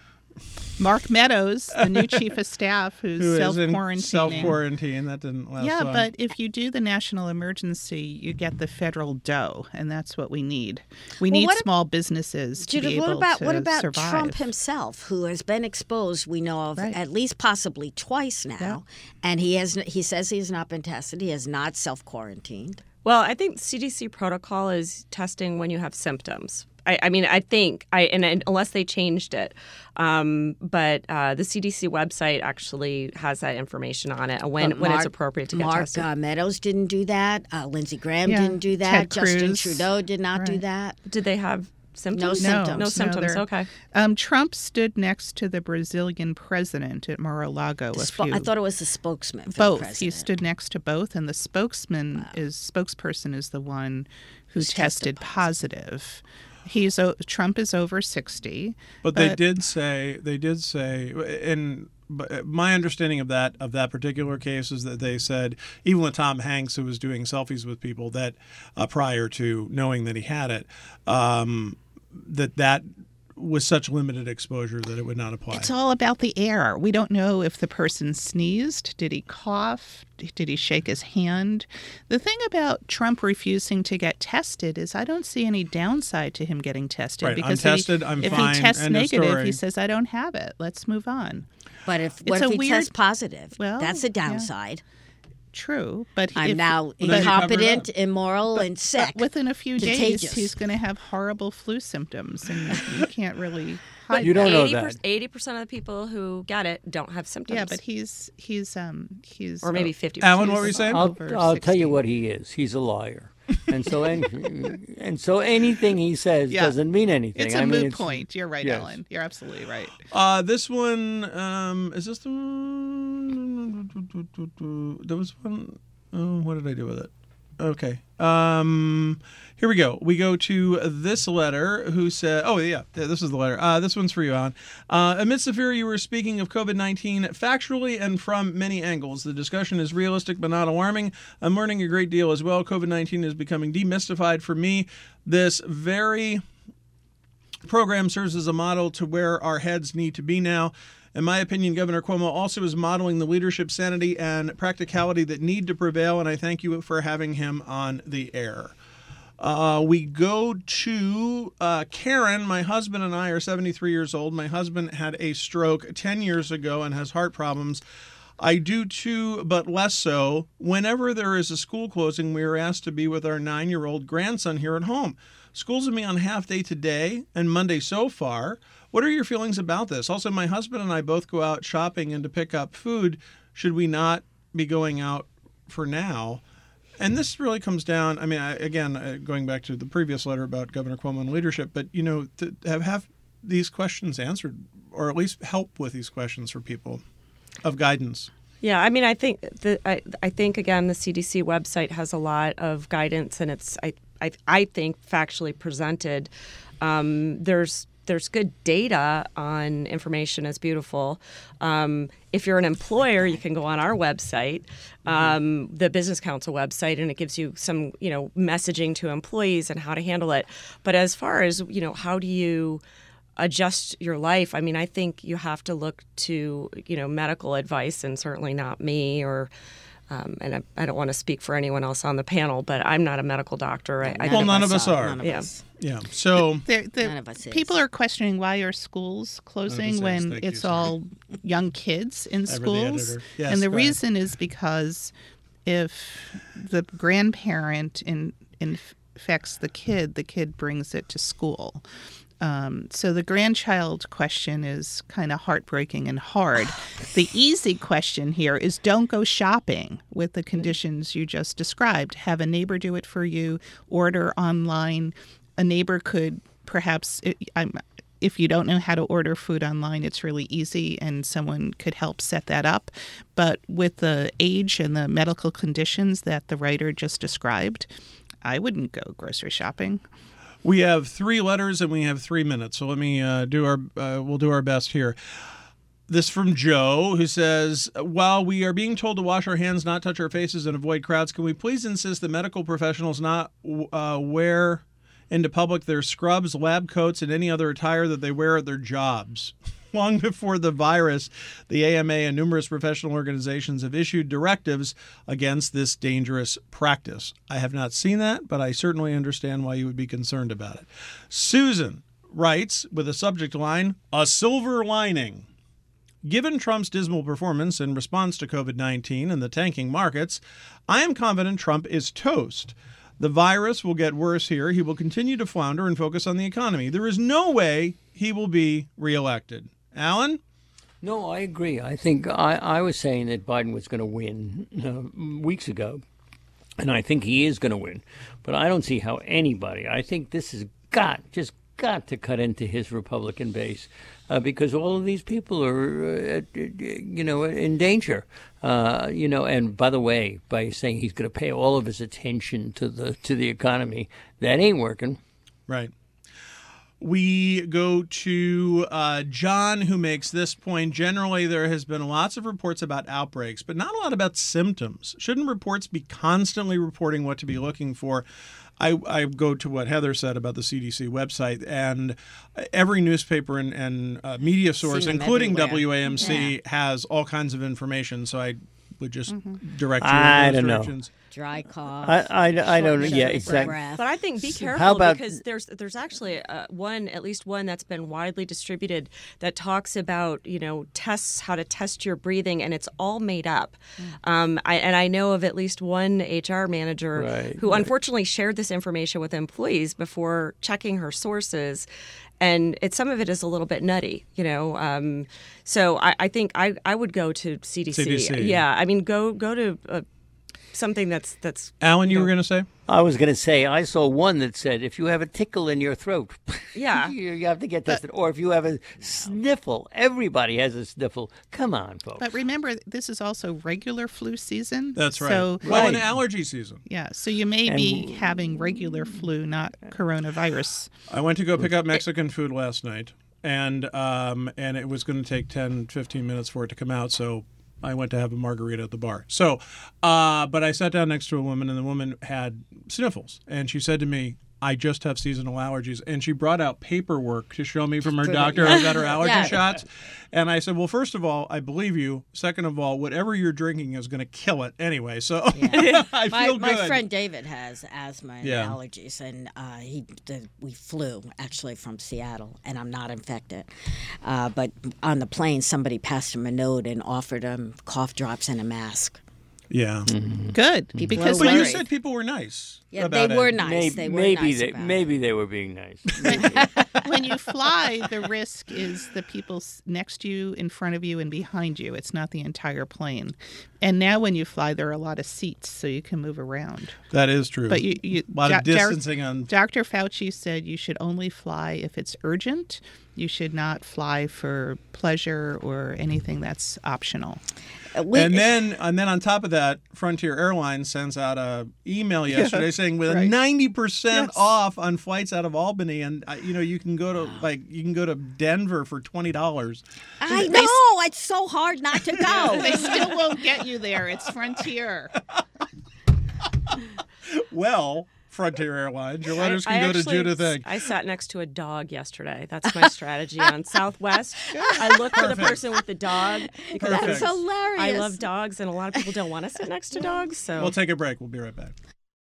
Mark Meadows, the new chief of staff, who's self-quarantining. Self-quarantine. That didn't last long. But if you do the national emergency, you get the federal dough, and that's what we need. We need small businesses to be able to survive. What about Trump himself, who has been exposed, we know of, at least possibly twice now, and he says he has not been tested. He has not self-quarantined. Well, I think CDC protocol is testing when you have symptoms. I think unless they changed it, but the CDC website actually has that information on it when it's appropriate to get tested. Mark Meadows didn't do that. Lindsey Graham didn't do that. Justin Trudeau did not do that. Did they have symptoms? No symptoms. No symptoms. Okay. Trump stood next to the Brazilian president at Mar-a-Lago. I thought it was the spokesman. For both. The president. He stood next to both, and the spokesperson is the one who tested positive. Trump is over 60. But they did say, and my understanding of that particular case is that they said, even with Tom Hanks, who was doing selfies with people, that prior to knowing that he had it, that was such limited exposure that it would not apply. It's all about the air. We don't know if the person sneezed. Did he cough? Did he shake his hand? The thing about Trump refusing to get tested is I don't see any downside to him getting tested. Right. Because I'm tested, I'm if fine. If he tests End of negative, story. he says, I don't have it. Let's move on. But what if he tests positive? Well, that's a downside. True, but I'm now incompetent, immoral, and sick. But within a few Contagious. days, he's going to have horrible flu symptoms, and you can't really hide You don't know 80% of the people who get it don't have symptoms. Yeah, but he's or maybe 50%. Alan, what were you saying? I'll tell you what he is. He's a liar. And so anything he says doesn't mean anything. It's a moot point. You're right, yes. Ellen. You're absolutely right. This one, is this the one? There was one. Oh, what did I do with it? Okay. Here we go. We go to this letter who said, this is the letter. This one's for you, Alan. Amidst the fear you were speaking of COVID-19 factually and from many angles. The discussion is realistic but not alarming. I'm learning a great deal as well. COVID-19 is becoming demystified for me. This very The program serves as a model to where our heads need to be now. In my opinion, Governor Cuomo also is modeling the leadership, sanity, and practicality that need to prevail, and I thank you for having him on the air. We go to Karen. My husband and I are 73 years old. My husband had a stroke 10 years ago and has heart problems. I do too, but less so. Whenever there is a school closing, we are asked to be with our 9-year-old grandson here at home. Schools will be on half day today and Monday so far. What are your feelings about this? Also, my husband and I both go out shopping and to pick up food. Should we not be going out for now? And this really comes down, I mean, going back to the previous letter about Governor Cuomo and leadership, but, to have these questions answered, or at least help with these questions for people of guidance. Yeah, I mean, I think again, the CDC website has a lot of guidance, and it's I think factually presented. There's good data on Information is Beautiful. If you're an employer, you can go on our website, the Business Council website, and it gives you some, messaging to employees and how to handle it. But as far as, how do you adjust your life? I mean, I think you have to look to, medical advice, and certainly not me or and I don't want to speak for anyone else on the panel, but I'm not a medical doctor. None of us are. None of us. Yeah. So None of us is. People are questioning why are schools closing when it's all young kids in schools. Yes, and the go ahead. reason is because if the grandparent infects the kid brings it to school. So the grandchild question is kind of heartbreaking and hard. The easy question here is don't go shopping with the conditions you just described. Have a neighbor do it for you. Order online. A neighbor could perhaps, if you don't know how to order food online, it's really easy and someone could help set that up. But with the age and the medical conditions that the writer just described, I wouldn't go grocery shopping. We have 3 letters and we have 3 minutes, so let me we'll do our best here. This from Joe, who says, while we are being told to wash our hands, not touch our faces, and avoid crowds, can we please insist that medical professionals not wear into public their scrubs, lab coats, and any other attire that they wear at their jobs? Long before the virus, the AMA and numerous professional organizations have issued directives against this dangerous practice. I have not seen that, but I certainly understand why you would be concerned about it. Susan writes with a subject line, a silver lining. Given Trump's dismal performance in response to COVID-19 and the tanking markets, I am confident Trump is toast. The virus will get worse here. He will continue to flounder and focus on the economy. There is no way he will be reelected. Alan? No, I agree. I think I was saying that Biden was going to win weeks ago, and I think he is going to win. But I don't see how anybody. I think this has got to cut into his Republican base because all of these people are, in danger. And by the way, by saying he's going to pay all of his attention to the economy, that ain't working. Right. We go to John, who makes this point. Generally, there has been lots of reports about outbreaks, but not a lot about symptoms. Shouldn't reports be constantly reporting what to be looking for? I go to what Heather said about the CDC website, and every newspaper and media source, including everywhere. WAMC, has all kinds of information. So I would just direct you I in those don't know. directions. Dry cough. I don't know. Yeah, shortness of exactly. breath. But I think be careful How about- because there's actually at least one that's been widely distributed that talks about tests, how to test your breathing, and it's all made up. I know of at least one HR manager who unfortunately shared this information with employees before checking her sources. And some of it is a little bit nutty, So I think I would go to CDC. Yeah, I mean, go to something that's. Alan, you were going to say? I was going to say, I saw one that said, if you have a tickle in your throat, Yeah. you have to get tested. Or if you have a sniffle, everybody has a sniffle. Come on, folks. But remember, this is also regular flu season. That's right. So, An allergy season. yeah, so you may be having regular flu, not coronavirus. I went to go pick up Mexican food last night, and it was going to take 10, 15 minutes for it to come out, so I went to have a margarita at the bar. So, but I sat down next to a woman, and the woman had sniffles, and she said to me, I just have seasonal allergies. And she brought out paperwork to show me from her doctor about her allergy shots. And I said, well, first of all, I believe you. Second of all, whatever you're drinking is going to kill it anyway. So I feel good. My friend David has asthma and allergies, and we flew actually from Seattle, and I'm not infected. But on the plane, somebody passed him a note and offered him cough drops and a mask. Yeah. Good. Because But you said people were nice. Yeah, about they were it. nice. Maybe they were being nice. when you fly, the risk is the people next to you, in front of you, and behind you. It's not the entire plane. And now when you fly, there are a lot of seats, so you can move around. That is true. But a lot of distancing on. Dr. Fauci said you should only fly if it's urgent. You should not fly for pleasure or anything that's optional. And then on top of that, Frontier Airlines sends out a email yesterday saying with a 90% off on flights out of Albany, and you can go to Denver for $20. I know, it's so hard not to go. They still won't get you there. It's Frontier. Well, Frontier Airlines, your letters can go to Judith Enck. I sat next to a dog yesterday. That's my strategy on Southwest. I look for the person with the dog because That's hilarious. I love dogs, and a lot of people don't want to sit next to dogs. So we'll take a break. We'll be right back.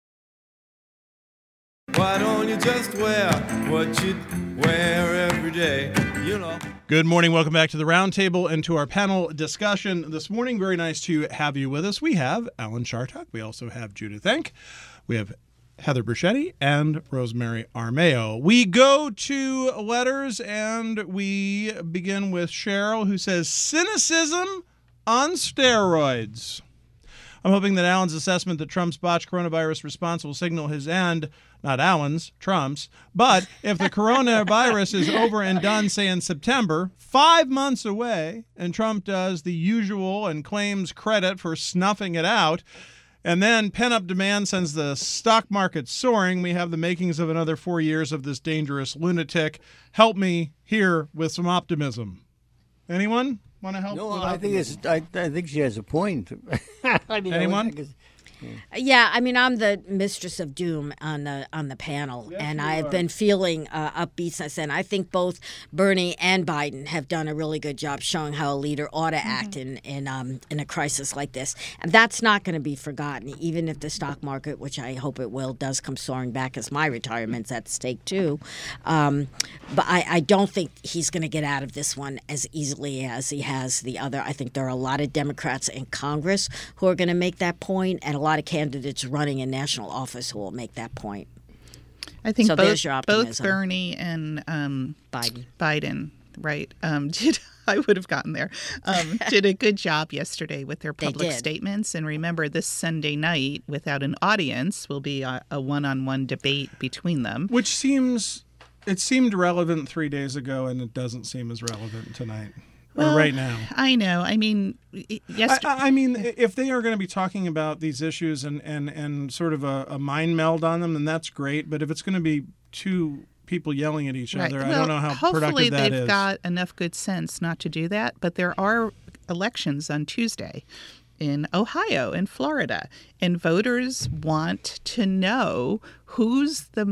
Why don't you just wear what you wear every day? Good morning. Welcome back to the Roundtable and to our panel discussion this morning. Very nice to have you with us. We have Alan Chartock. We also have Judith Enck. We have Heather Bruschetti and Rosemary Armao. We go to letters, and we begin with Cheryl, who says, cynicism on steroids. I'm hoping that Alan's assessment that Trump's botched coronavirus response will signal his end, not Alan's, Trump's. But if the coronavirus is over and done, say in September, 5 months away, and Trump does the usual and claims credit for snuffing it out, and then pent-up demand sends the stock market soaring, we have the makings of another 4 years of this dangerous lunatic. Help me here with some optimism. Anyone want to help? No, I think she has a point. Anyone? Yeah, I mean, I'm the mistress of doom on the panel, and I've been feeling upbeat since then. I think both Bernie and Biden have done a really good job showing how a leader ought to act in a crisis like this, and that's not going to be forgotten, even if the stock market, which I hope it will, does come soaring back as my retirement's at stake too. But I don't think he's going to get out of this one as easily as he has the other. I think there are a lot of Democrats in Congress who are going to make that point, and a lot of candidates running in national office who will make that point. I think so both Bernie and Biden, right, I would have gotten there, did a good job yesterday with their public statements. And remember, this Sunday night, without an audience, will be a one-on-one debate between them. Which seemed relevant 3 days ago, and it doesn't seem as relevant tonight. Well, right now. I know. I mean, I mean, if they are going to be talking about these issues and sort of a mind meld on them, then that's great. But if it's going to be two people yelling at each other, I don't know how productive that is. Hopefully they've got enough good sense not to do that. But there are elections on Tuesday in Ohio and Florida, and voters want to know who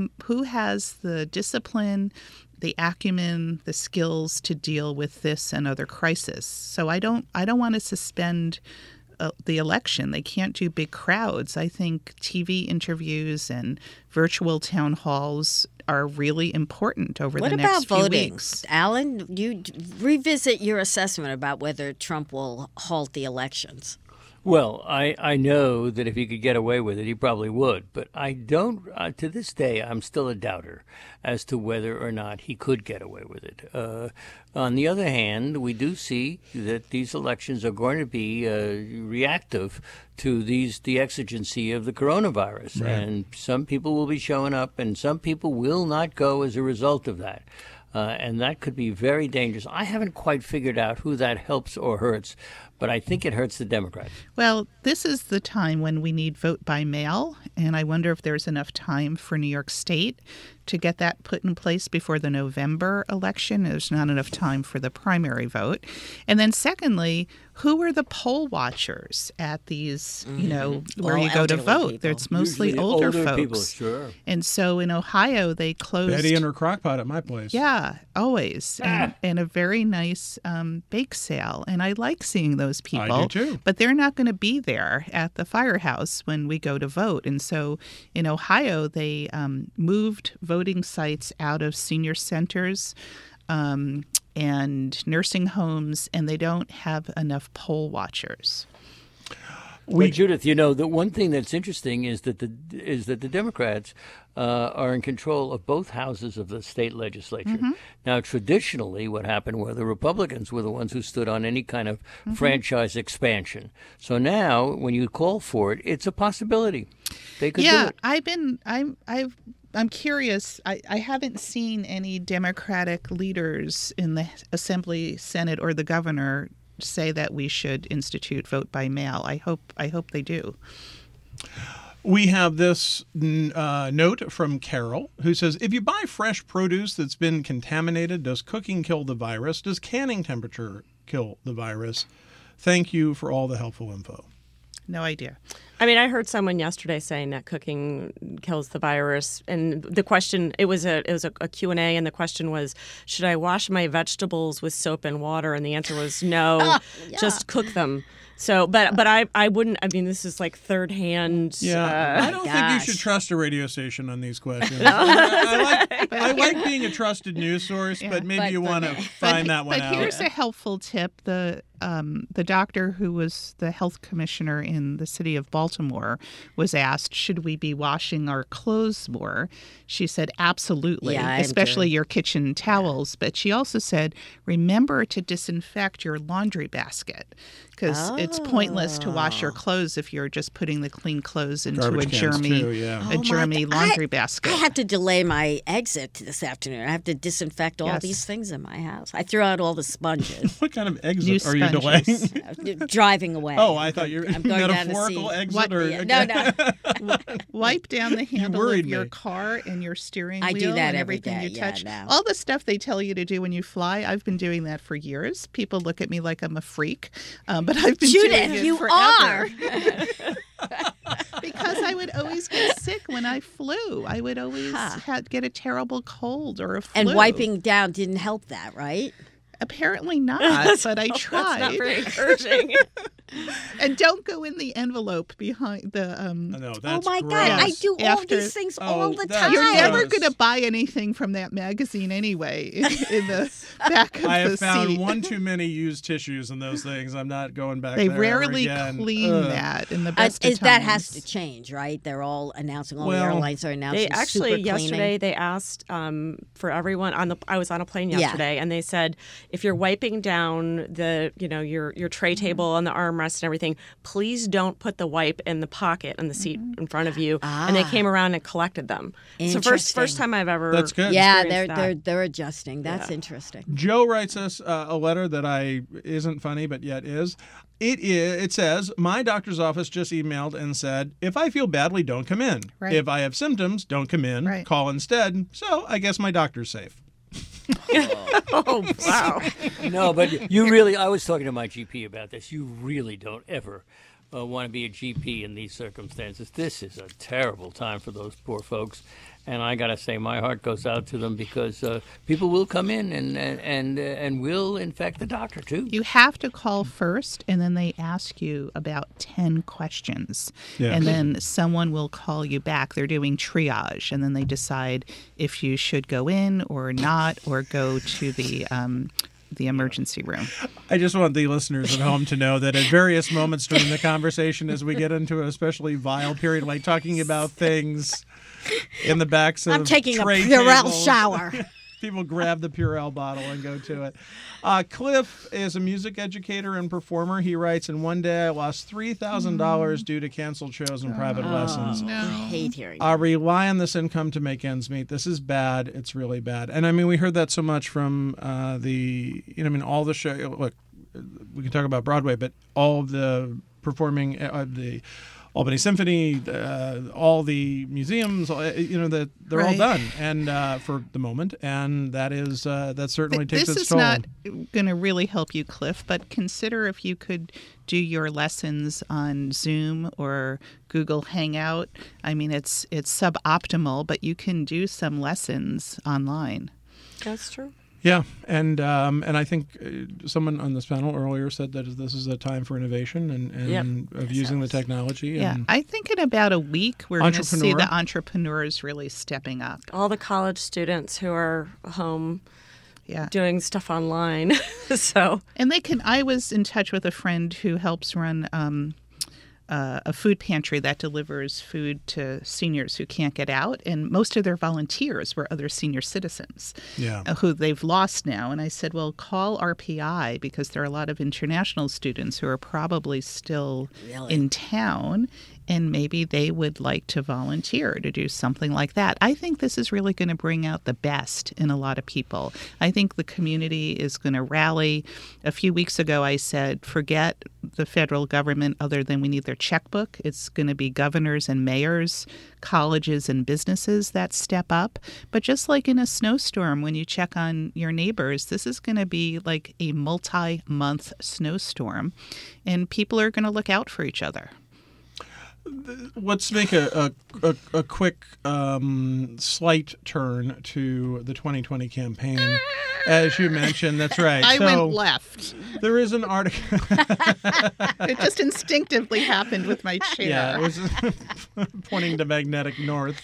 has the discipline, the acumen, the skills to deal with this and other crises. So I don't want to suspend the election. They can't do big crowds. I think TV interviews and virtual town halls are really important over the next few weeks. Alan, you revisit your assessment about whether Trump will halt the elections. Well, I know that if he could get away with it, he probably would. But I don't, to this day, I'm still a doubter as to whether or not he could get away with it. On the other hand, we do see that these elections are going to be reactive to the exigency of the coronavirus. Right. And some people will be showing up and some people will not go as a result of that. And that could be very dangerous. I haven't quite figured out who that helps or hurts, but I think it hurts the Democrats. Well, this is the time when we need vote by mail, and I wonder if there's enough time for New York State to get that put in place before the November election. There's not enough time for the primary vote. And then secondly, who are the poll watchers at these, where All you go to elderly vote? people. It's mostly Usually older folks. people, sure. And so in Ohio, they closed. Betty and her crock pot at my place. Yeah, always. And a very nice bake sale. And I like seeing those people. I do too. But they're not going to be there at the firehouse when we go to vote. And so in Ohio, they moved voting sites out of senior centers and nursing homes, and they don't have enough poll watchers. But Judith, the one thing that's interesting is that the Democrats are in control of both houses of the state legislature. Mm-hmm. Now, traditionally, what happened were the Republicans were the ones who stood on any kind of franchise expansion. So now, when you call for it, it's a possibility. They could do it. I'm curious. I haven't seen any Democratic leaders in the Assembly, Senate, or the governor say that we should institute vote by mail. I hope they do. We have this note from Carol who says, if you buy fresh produce that's been contaminated, does cooking kill the virus? Does canning temperature kill the virus? Thank you for all the helpful info. No idea. I mean, I heard someone yesterday saying that cooking kills the virus, and the question it was a Q&A, and the question was, should I wash my vegetables with soap and water? And the answer was no, just cook them. So, but I wouldn't. I mean, this is like third hand. Yeah, I don't think you should trust a radio station on these questions. I like being a trusted news source, but maybe you want to find that one out. But here's a helpful tip: the doctor who was the health commissioner in the city of Baltimore was asked, should we be washing our clothes more? She said, absolutely, especially your kitchen towels. But she also said, remember to disinfect your laundry basket, because it's pointless to wash your clothes if you're just putting the clean clothes into a germy laundry basket. I have to delay my exit this afternoon. I have to disinfect all these things in my house. I threw out all the sponges. What kind of exit are you delaying? Driving away. Oh, I thought you were I'm going metaphorical exit. No. Wipe down the handle of your car and your steering wheel. I do that and every everything day. you touch. Yeah, all the stuff they tell you to do when you fly, I've been doing that for years. People look at me like I'm a freak, but I've been doing it you forever. Are. Because I would always get sick when I flew. I would always get a terrible cold or a flu. And wiping down didn't help that, right? Apparently not, but I tried. That's not very encouraging. And don't go in the envelope behind the. No, that's oh my gross. God! I do all these things all the time. You're never going to buy anything from that magazine anyway. In the back of the seat. I have found one too many used tissues in those things. I'm not going back They there rarely again. clean that in the best of times. That has to change, right? They're all announcing. All the airlines are announcing. They actually super yesterday cleaning. they asked for everyone on the. I was on a plane yesterday, and they said if you're wiping down the your tray table on the armrest and everything, please don't put the wipe in the pocket on the seat in front of you. And they came around and collected them. It's the first time I've ever. That's good. Yeah, they're adjusting. That's interesting. Joe writes us a letter that isn't funny but yet is. It says, my doctor's office just emailed and said, if I feel badly, don't come in. Right. If I have symptoms, don't come in. Right. Call instead. So I guess my doctor's safe. Oh, wow. No, but I was talking to my GP about this. You really don't ever want to be a GP in these circumstances. This is a terrible time for those poor folks. And I got to say, my heart goes out to them because people will come in and will infect the doctor, too. You have to call first, and then they ask you about 10 questions. Yeah. And then someone will call you back. They're doing triage, and then they decide if you should go in or not, or go to the emergency room. I just want the listeners at home to know that at various moments during the conversation, as we get into an especially vile period, like talking about things in the backs of I'm taking a tray Purell tables, shower. people grab the Purell bottle and go to it. Cliff is a music educator and performer. He writes, in one day I lost $3,000 due to canceled shows and private lessons. I hate hearing I rely on this income to make ends meet. This is bad. It's really bad. And I mean, we heard that so much from all the show. Look, we can talk about Broadway, but all of the performing the Albany Symphony, all the museums, that they're all done, and for the moment, and that certainly takes its toll. This is not going to really help you, Cliff, but consider if you could do your lessons on Zoom or Google Hangout. I mean, it's suboptimal, but you can do some lessons online. That's true. Yeah, and I think someone on this panel earlier said that this is a time for innovation and of using the technology. Yeah, and I think in about a week we're going to see the entrepreneurs really stepping up. All the college students who are home yeah. doing stuff online. So and they can. I was in touch with a friend who helps run a food pantry that delivers food to seniors who can't get out, and most of their volunteers were other senior citizens who they've lost now. And I said, well, call RPI, because there are a lot of international students who are probably still in town, and maybe they would like to volunteer to do something like that. I think this is really going to bring out the best in a lot of people. I think the community is going to rally. A few weeks ago, I said, forget the federal government other than we need their checkbook. It's going to be governors and mayors, colleges and businesses that step up. But just like in a snowstorm, when you check on your neighbors, this is going to be like a multi-month snowstorm, and people are going to look out for each other. Let's make a quick slight turn to the 2020 campaign. As you mentioned, that's right. I went left. There is an article. It just instinctively happened with my chair. Yeah, it was pointing to magnetic north,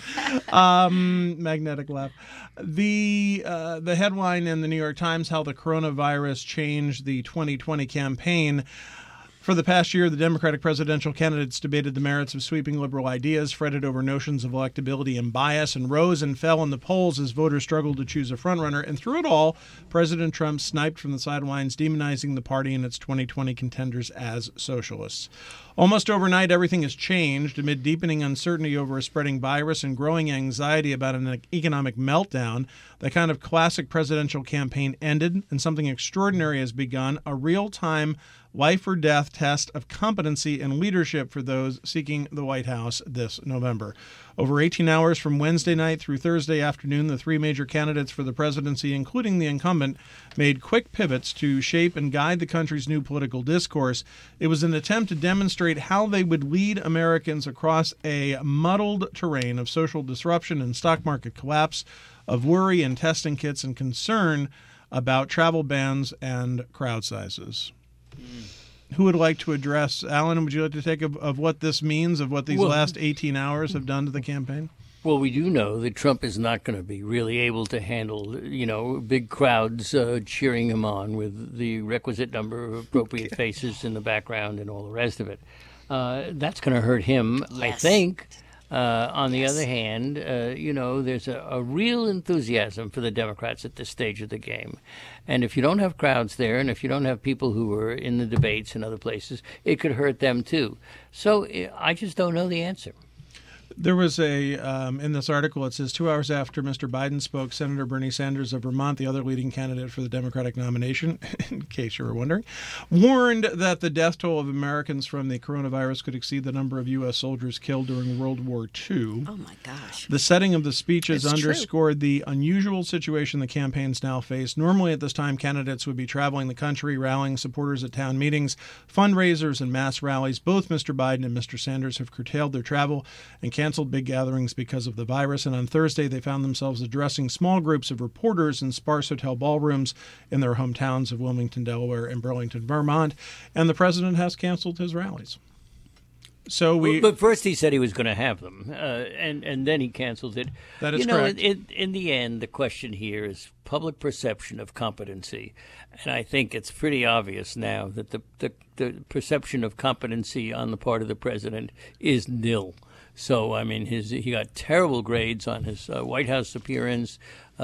magnetic left. The headline in the New York Times, how the coronavirus changed the 2020 campaign. For the past year, the Democratic presidential candidates debated the merits of sweeping liberal ideas, fretted over notions of electability and bias, and rose and fell in the polls as voters struggled to choose a frontrunner. And through it all, President Trump sniped from the sidelines, demonizing the party and its 2020 contenders as socialists. Almost overnight, everything has changed amid deepening uncertainty over a spreading virus and growing anxiety about an economic meltdown. The kind of classic presidential campaign ended, and something extraordinary has begun, a real-time life or death test of competency and leadership for those seeking the White House this November. Over 18 hours from Wednesday night through Thursday afternoon, the three major candidates for the presidency, including the incumbent, made quick pivots to shape and guide the country's new political discourse. It was an attempt to demonstrate how they would lead Americans across a muddled terrain of social disruption and stock market collapse, of worry and testing kits and concern about travel bans and crowd sizes. Who would like to address? Alan, would you like to take of what this means, of what these last 18 hours have done to the campaign? Well, we do know that Trump is not going to be really able to handle, big crowds cheering him on with the requisite number of appropriate faces in the background and all the rest of it. That's going to hurt him, I think. On the other hand, there's a real enthusiasm for the Democrats at this stage of the game. And if you don't have crowds there, and if you don't have people who are in the debates and other places, it could hurt them too. So I just don't know the answer. There was in this article, it says 2 hours after Mr. Biden spoke, Senator Bernie Sanders of Vermont, the other leading candidate for the Democratic nomination, in case you were wondering, warned that the death toll of Americans from the coronavirus could exceed the number of U.S. soldiers killed during World War II. Oh, my gosh. The setting of the speeches underscored the unusual situation the campaigns now face. Normally at this time, candidates would be traveling the country, rallying supporters at town meetings, fundraisers, and mass rallies. Both Mr. Biden and Mr. Sanders have curtailed their travel and canceled big gatherings because of the virus, and on Thursday they found themselves addressing small groups of reporters in sparse hotel ballrooms in their hometowns of Wilmington, Delaware, and Burlington, Vermont, and the president has canceled his rallies. But first he said he was going to have them, and then he canceled it. That is correct. In the end, the question here is public perception of competency, and I think it's pretty obvious now that the perception of competency on the part of the president is nil. So, I mean, he got terrible grades on his White House appearance,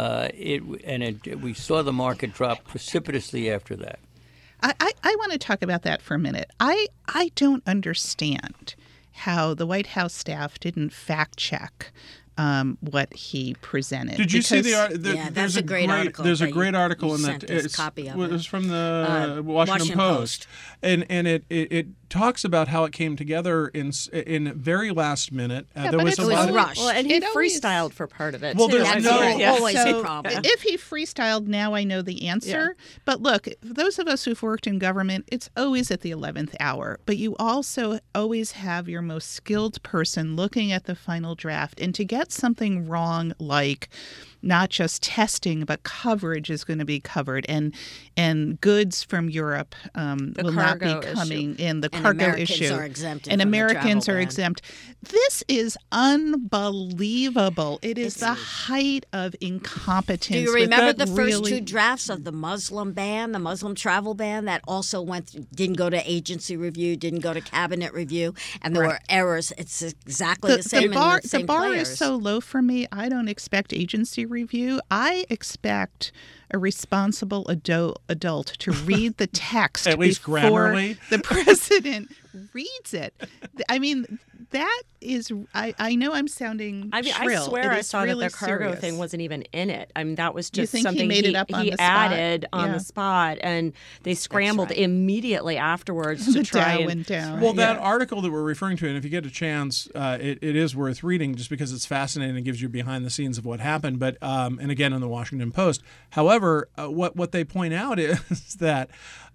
we saw the market drop precipitously after that. I want to talk about that for a minute. I don't understand how the White House staff didn't fact check what he presented. Did you see the Because- article? Yeah, that's a great article There's a that great you article in sent that. us a copy of It it. was from the Washington Washington Post, Post. and it talks about how it came together in very last minute. Yeah, There but was it's a It was lot of- rushed. Well, and he It always- freestyled for part of it. Well, too. there's That's no- always so a problem. if he freestyled, now I know the answer. But look, those of us who've worked in government, it's always at the 11th hour. But you also always have your most skilled person looking at the final draft. And to get something wrong, like not just testing, but coverage is going to be covered, and goods from Europe will not be cargo issue. coming in. The And cargo Americans issue, are exempted and from the Americans travel are ban. exempt. This is unbelievable. It is the height of incompetence. Do you with remember that the first really- two drafts of the Muslim ban, the Muslim travel ban, that also didn't go to agency review, didn't go to cabinet review, and there were errors. It's exactly the same. bar, in the same bar players. is so low for me. I don't expect agency review. I expect a responsible adult to read the text At least before Grammarly. the president reads it. I mean, that is. I know I'm sounding I mean, shrill. I swear It I is saw really that the cargo serious. thing wasn't even in it. I mean, that was You just think he something made it up on he the spot? added on Yeah. the spot, and they scrambled right. immediately afterwards to The try Dow and. went down. Well, that article that we're referring to, and if you get a chance, it is worth reading just because it's fascinating and gives you behind the scenes of what happened. But and again, in the Washington Post. However, what they point out is that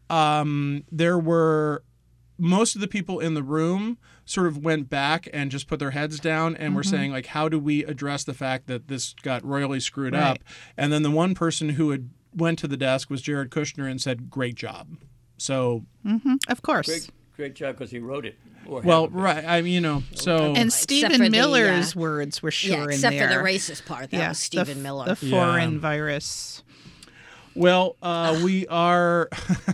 there were most of the people in the room sort of went back and just put their heads down and were saying, like, how do we address the fact that this got royally screwed up? And then the one person who had went to the desk was Jared Kushner and said, "Great job." So, Of course. Great job because he wrote it. Or well, had it. right. I mean, you know, so And Except Stephen for the, Miller's words were sure yeah, in except there. for the racist part. That was Stephen Miller. The foreign virus. Well, we are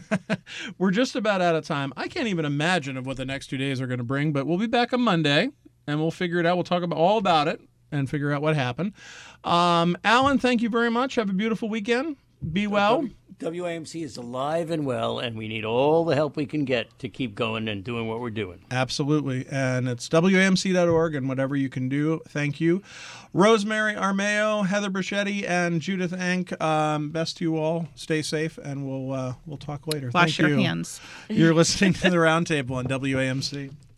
we're just about out of time. I can't even imagine of what the next 2 days are going to bring, but we'll be back on Monday and we'll figure it out. We'll talk all about it and figure out what happened. Alan, thank you very much. Have a beautiful weekend. Be well. WAMC is alive and well, and we need all the help we can get to keep going and doing what we're doing. Absolutely. And it's WAMC.org and whatever you can do. Thank you. Rosemary Armeo, Heather Brichetti, and Judith Ank, best to you all. Stay safe, and we'll talk later. Wash Thank your you. hands. You're listening to The Roundtable on WAMC.